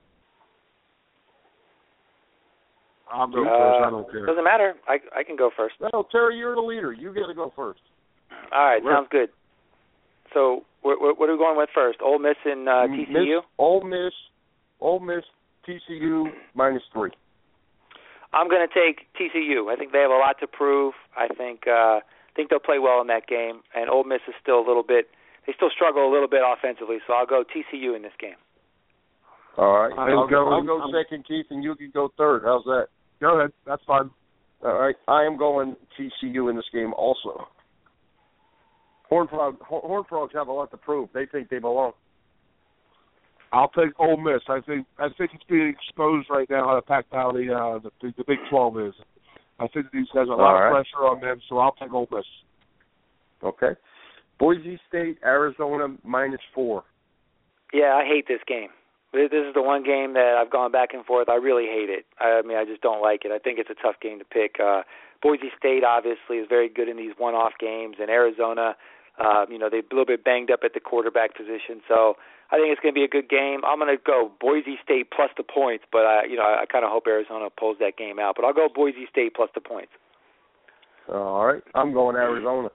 I'll go first. I don't care. Doesn't matter. I can go first. No, Terry, you're the leader. You got to go first. All right, sounds good. So what are we going with first? Ole Miss and TCU? Ole Miss, TCU -3. I'm going to take TCU. I think they have a lot to prove. I think they'll play well in that game. And Ole Miss is still a little bit. They still struggle a little bit offensively. So I'll go TCU in this game. All right. I'll go second, Keith, and you can go third. How's that? Go ahead. That's fine. All right. I am going TCU in this game also. Horned Frogs have a lot to prove. They think they belong. I'll take Ole Miss. I think it's being exposed right now how packed how the Big 12 is. I think these guys have a lot of pressure on them, so I'll take Ole Miss. Okay. Boise State, Arizona -4. Yeah, I hate this game. This is the one game that I've gone back and forth. I really hate it. I mean, I just don't like it. I think it's a tough game to pick. Boise State obviously is very good in these one-off games, and Arizona, they're a little bit banged up at the quarterback position. So I think it's going to be a good game. I'm going to go Boise State plus the points, but I kind of hope Arizona pulls that game out. But I'll go Boise State plus the points. All right, I'm going Arizona.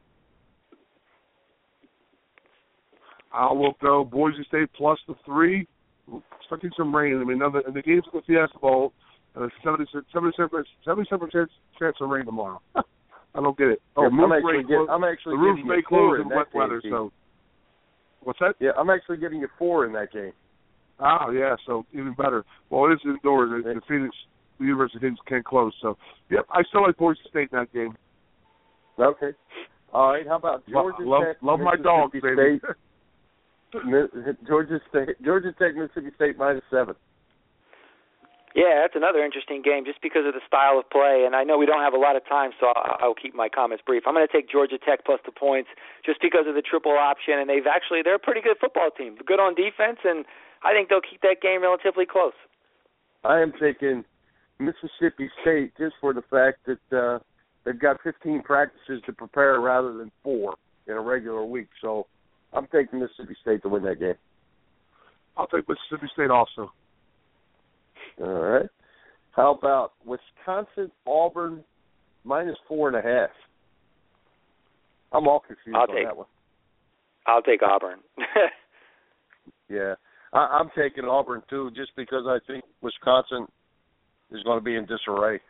I will go Boise State plus the 3. Expecting some rain. I mean, in the games of the Fiesta Bowl, 77% chance of rain tomorrow. I don't get it. Oh, I'm actually the roof giving may you 4 close in in that wet game, weather. Keith. So, what's that? Yeah, I'm actually giving you 4 in that game. Oh, yeah, so even better. Well, it is indoors. The Phoenix University can't close. So, yep, I still like Boise State in that game. Okay. All right, how about Georgia Tech? Love my dogs, baby. Georgia Tech, Mississippi State -7. Yeah, that's another interesting game just because of the style of play. And I know we don't have a lot of time, so I'll keep my comments brief. I'm going to take Georgia Tech plus the points just because of the triple option. And they're a pretty good football team. They're good on defense, and I think they'll keep that game relatively close. I am taking Mississippi State just for the fact that they've got 15 practices to prepare rather than 4 in a regular week. So I'm taking Mississippi State to win that game. I'll take Mississippi State also. All right. How about Wisconsin, Auburn, -4.5? I'm all confused on that one. I'll take Auburn. Yeah. I'm taking Auburn, too, just because I think Wisconsin is going to be in disarray.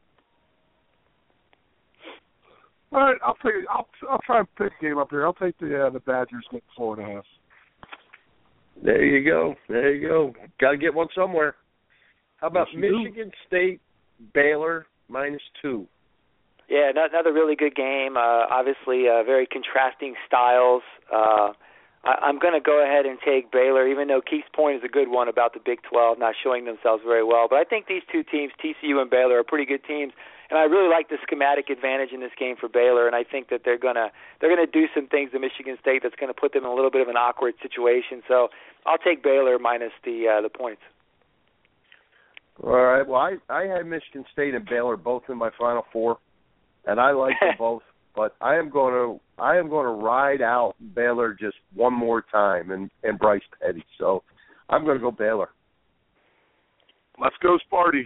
All right, I'll try and pick a game up here. I'll take the Badgers get 4.5. There you go. Got to get one somewhere. How about Michigan State, Baylor -2? Yeah, another really good game. Obviously, very contrasting styles. I'm going to go ahead and take Baylor, even though Keith's point is a good one about the Big 12 not showing themselves very well. But I think these two teams, TCU and Baylor, are pretty good teams. And I really like the schematic advantage in this game for Baylor, and I think that they're gonna do some things to Michigan State that's going to put them in a little bit of an awkward situation. So I'll take Baylor minus the points. All right. Well, I had Michigan State and Baylor both in my Final Four, and I like them both. But I am going to ride out Baylor just one more time and Bryce Petty. So I'm going to go Baylor. Let's go Sparty.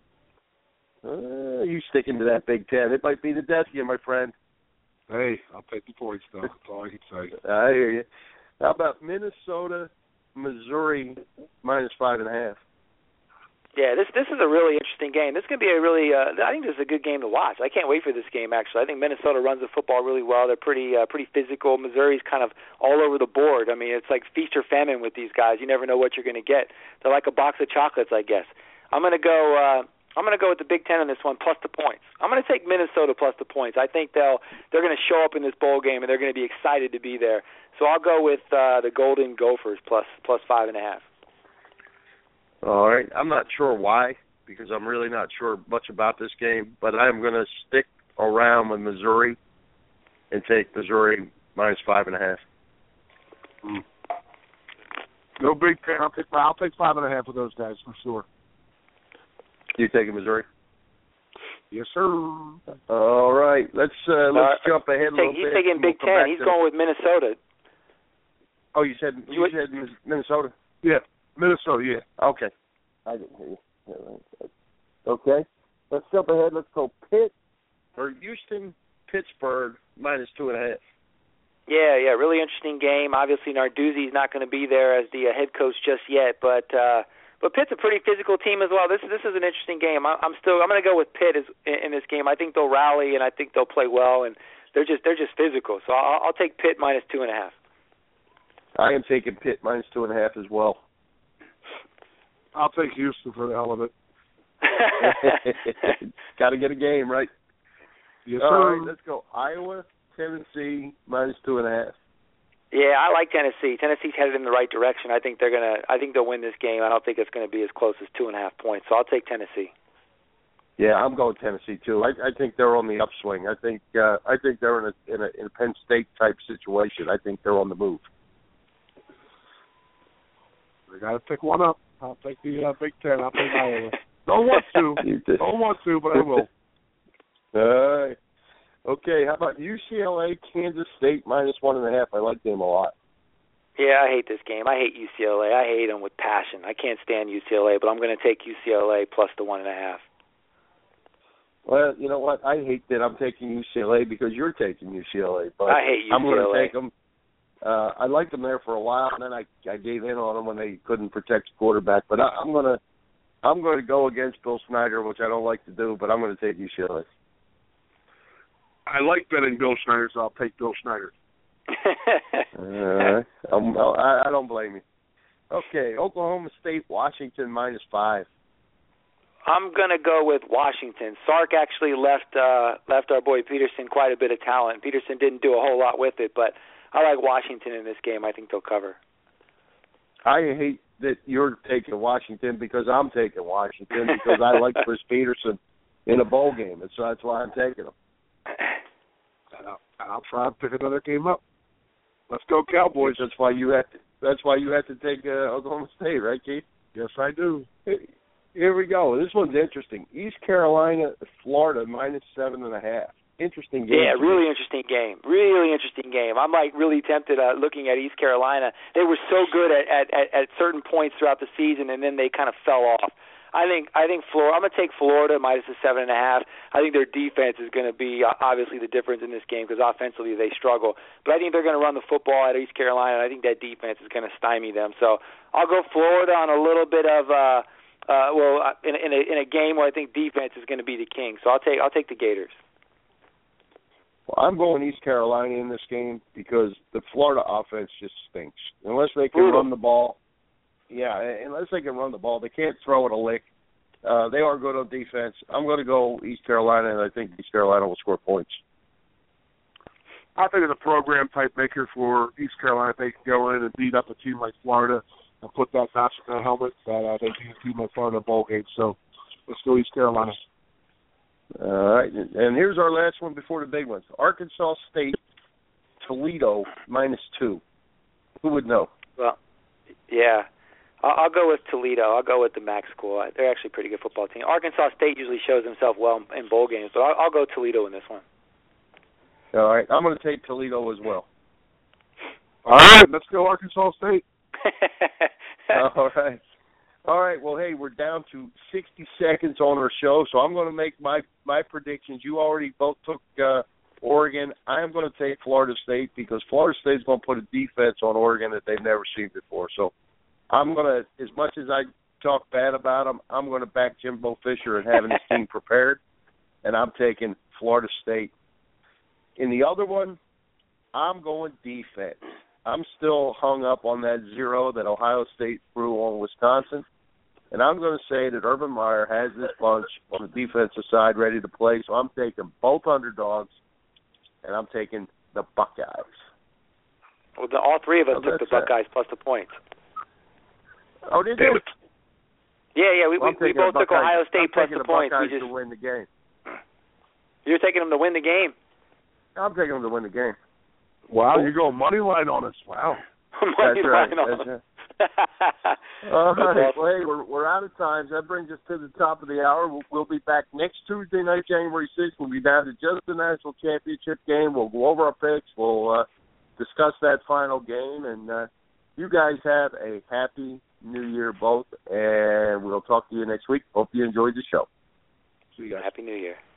You sticking to that Big Ten. It might be the death of you, my friend. Hey, I'll take the points, though. That's all I can say. I hear you. How about Minnesota, Missouri, -5.5? Yeah, this is a really interesting game. This is going to be a really I think this is a good game to watch. I can't wait for this game, actually. I think Minnesota runs the football really well. They're pretty physical. Missouri's kind of all over the board. I mean, it's like feast or famine with these guys. You never know what you're going to get. They're like a box of chocolates, I guess. I'm going to go with the Big Ten on this one plus the points. I'm going to take Minnesota plus the points. I think they're going to show up in this bowl game and they're going to be excited to be there. So I'll go with the Golden Gophers plus 5.5. All right. I'm not sure why, because I'm really not sure much about this game, but I'm going to stick around with Missouri and take Missouri -5.5. No Big Ten. I'll take 5.5 with those guys for sure. You taking Missouri? Yes, sir. All right. Let's jump ahead a little bit. He's taking Big Ten. He's going with Minnesota. Oh, you said Minnesota? Yeah, Minnesota, yeah. Okay. I didn't hear you. Yeah, right. Okay. Let's jump ahead. Let's go Houston, Pittsburgh, -2.5. Yeah, really interesting game. Obviously, Narduzzi's not going to be there as the head coach just yet, but Pitt's a pretty physical team as well. This is an interesting game. I'm going to go with Pitt in this game. I think they'll rally and I think they'll play well, and they're just physical. So I'll take Pitt -2.5. I am taking Pitt -2.5 as well. I'll take Houston for the hell of it. Got to get a game, right? Yes, all sir. right, let's go. Iowa, Tennessee, -2.5. Yeah, I like Tennessee. Tennessee's headed in the right direction. I think they'll win this game. I don't think it's going to be as close as 2.5 points. So I'll take Tennessee. Yeah, I'm going Tennessee too. I think they're on the upswing. I think they're in a Penn State type situation. I think they're on the move. We got to pick one up. I'll take the Big Ten. I'll take Iowa. Don't want to, but I will. All right. Okay, how about UCLA, Kansas State -1.5? I like them a lot. Yeah, I hate this game. I hate UCLA. I hate them with passion. I can't stand UCLA, but I'm going to take UCLA plus the 1.5. Well, you know what? I hate that I'm taking UCLA because you're taking UCLA. But I hate UCLA. I'm going to take them. I liked them there for a while, and then I gave in on them when they couldn't protect the quarterback. But I'm going to go against Bill Snyder, which I don't like to do, but I'm going to take UCLA. I like betting Bill Snyder, so I'll take Bill Snyder. I don't blame you. Okay, Oklahoma State, Washington -5. I'm going to go with Washington. Sark actually left our boy Peterson quite a bit of talent. Peterson didn't do a whole lot with it, but I like Washington in this game. I think they'll cover. I hate that you're taking Washington because I'm taking Washington because I like Chris Peterson in a bowl game, and so that's why I'm taking him. I'll try and pick another game up. Let's go Cowboys. That's why you have to take Oklahoma State, right, Keith? Yes, I do. Here we go. This one's interesting. East Carolina, Florida -7.5. Interesting game. Yeah, really interesting game. Really interesting game. I'm really tempted looking at East Carolina. They were so good at certain points throughout the season, and then they kind of fell off. I think Florida. I'm going to take Florida -7.5. I think their defense is going to be obviously the difference in this game because offensively they struggle. But I think they're going to run the football at East Carolina, and I think that defense is going to stymie them. So I'll go Florida on a little bit of in a game where I think defense is going to be the king. So I'll take the Gators. Well, I'm going East Carolina in this game because the Florida offense just stinks. Unless they can run the ball. Yeah, unless they can run the ball. They can't throw it a lick. They are good on defense. I'm going to go East Carolina, and I think East Carolina will score points. I think it's a program-type maker for East Carolina. They can go in and beat up a team like Florida and put that notch in their helmet that they beat a team like Florida in bowl game. So let's go East Carolina. All right, and here's our last one before the big ones. Arkansas State, Toledo -2. Who would know? Well, yeah. I'll go with Toledo. I'll go with the MAC school. They're actually a pretty good football team. Arkansas State usually shows himself well in bowl games, but I'll go Toledo in this one. All right, I'm going to take Toledo as well. All right, let's go Arkansas State. All right. Well, hey, we're down to 60 seconds on our show, so I'm going to make my predictions. You already both took Oregon. I am going to take Florida State because Florida State's going to put a defense on Oregon that they've never seen before. So I'm going to, as much as I talk bad about them, I'm going to back Jimbo Fisher and having his team prepared, and I'm taking Florida State. In the other one, I'm going defense. I'm still hung up on that 0 that Ohio State threw on Wisconsin, and I'm going to say that Urban Meyer has this bunch on the defensive side ready to play, so I'm taking both underdogs, and I'm taking the Buckeyes. Well, all three of us took the Buckeyes plus the points. Oh, did you? Yeah, we both took Ohio State plus the points. I'm taking the Buckeyes to win the game. You're taking them to win the game? I'm taking them to win the game. Wow, you're going money line on us. Wow. Money line on us. All right. Well, hey, we're out of time. So that brings us to the top of the hour. We'll be back next Tuesday night, January 6th. We'll be down to just the national championship game. We'll go over our picks. We'll discuss that final game. And you guys have a happy New Year both. And we'll talk to you next week. Hope you enjoyed the show. See you guys. Happy New Year.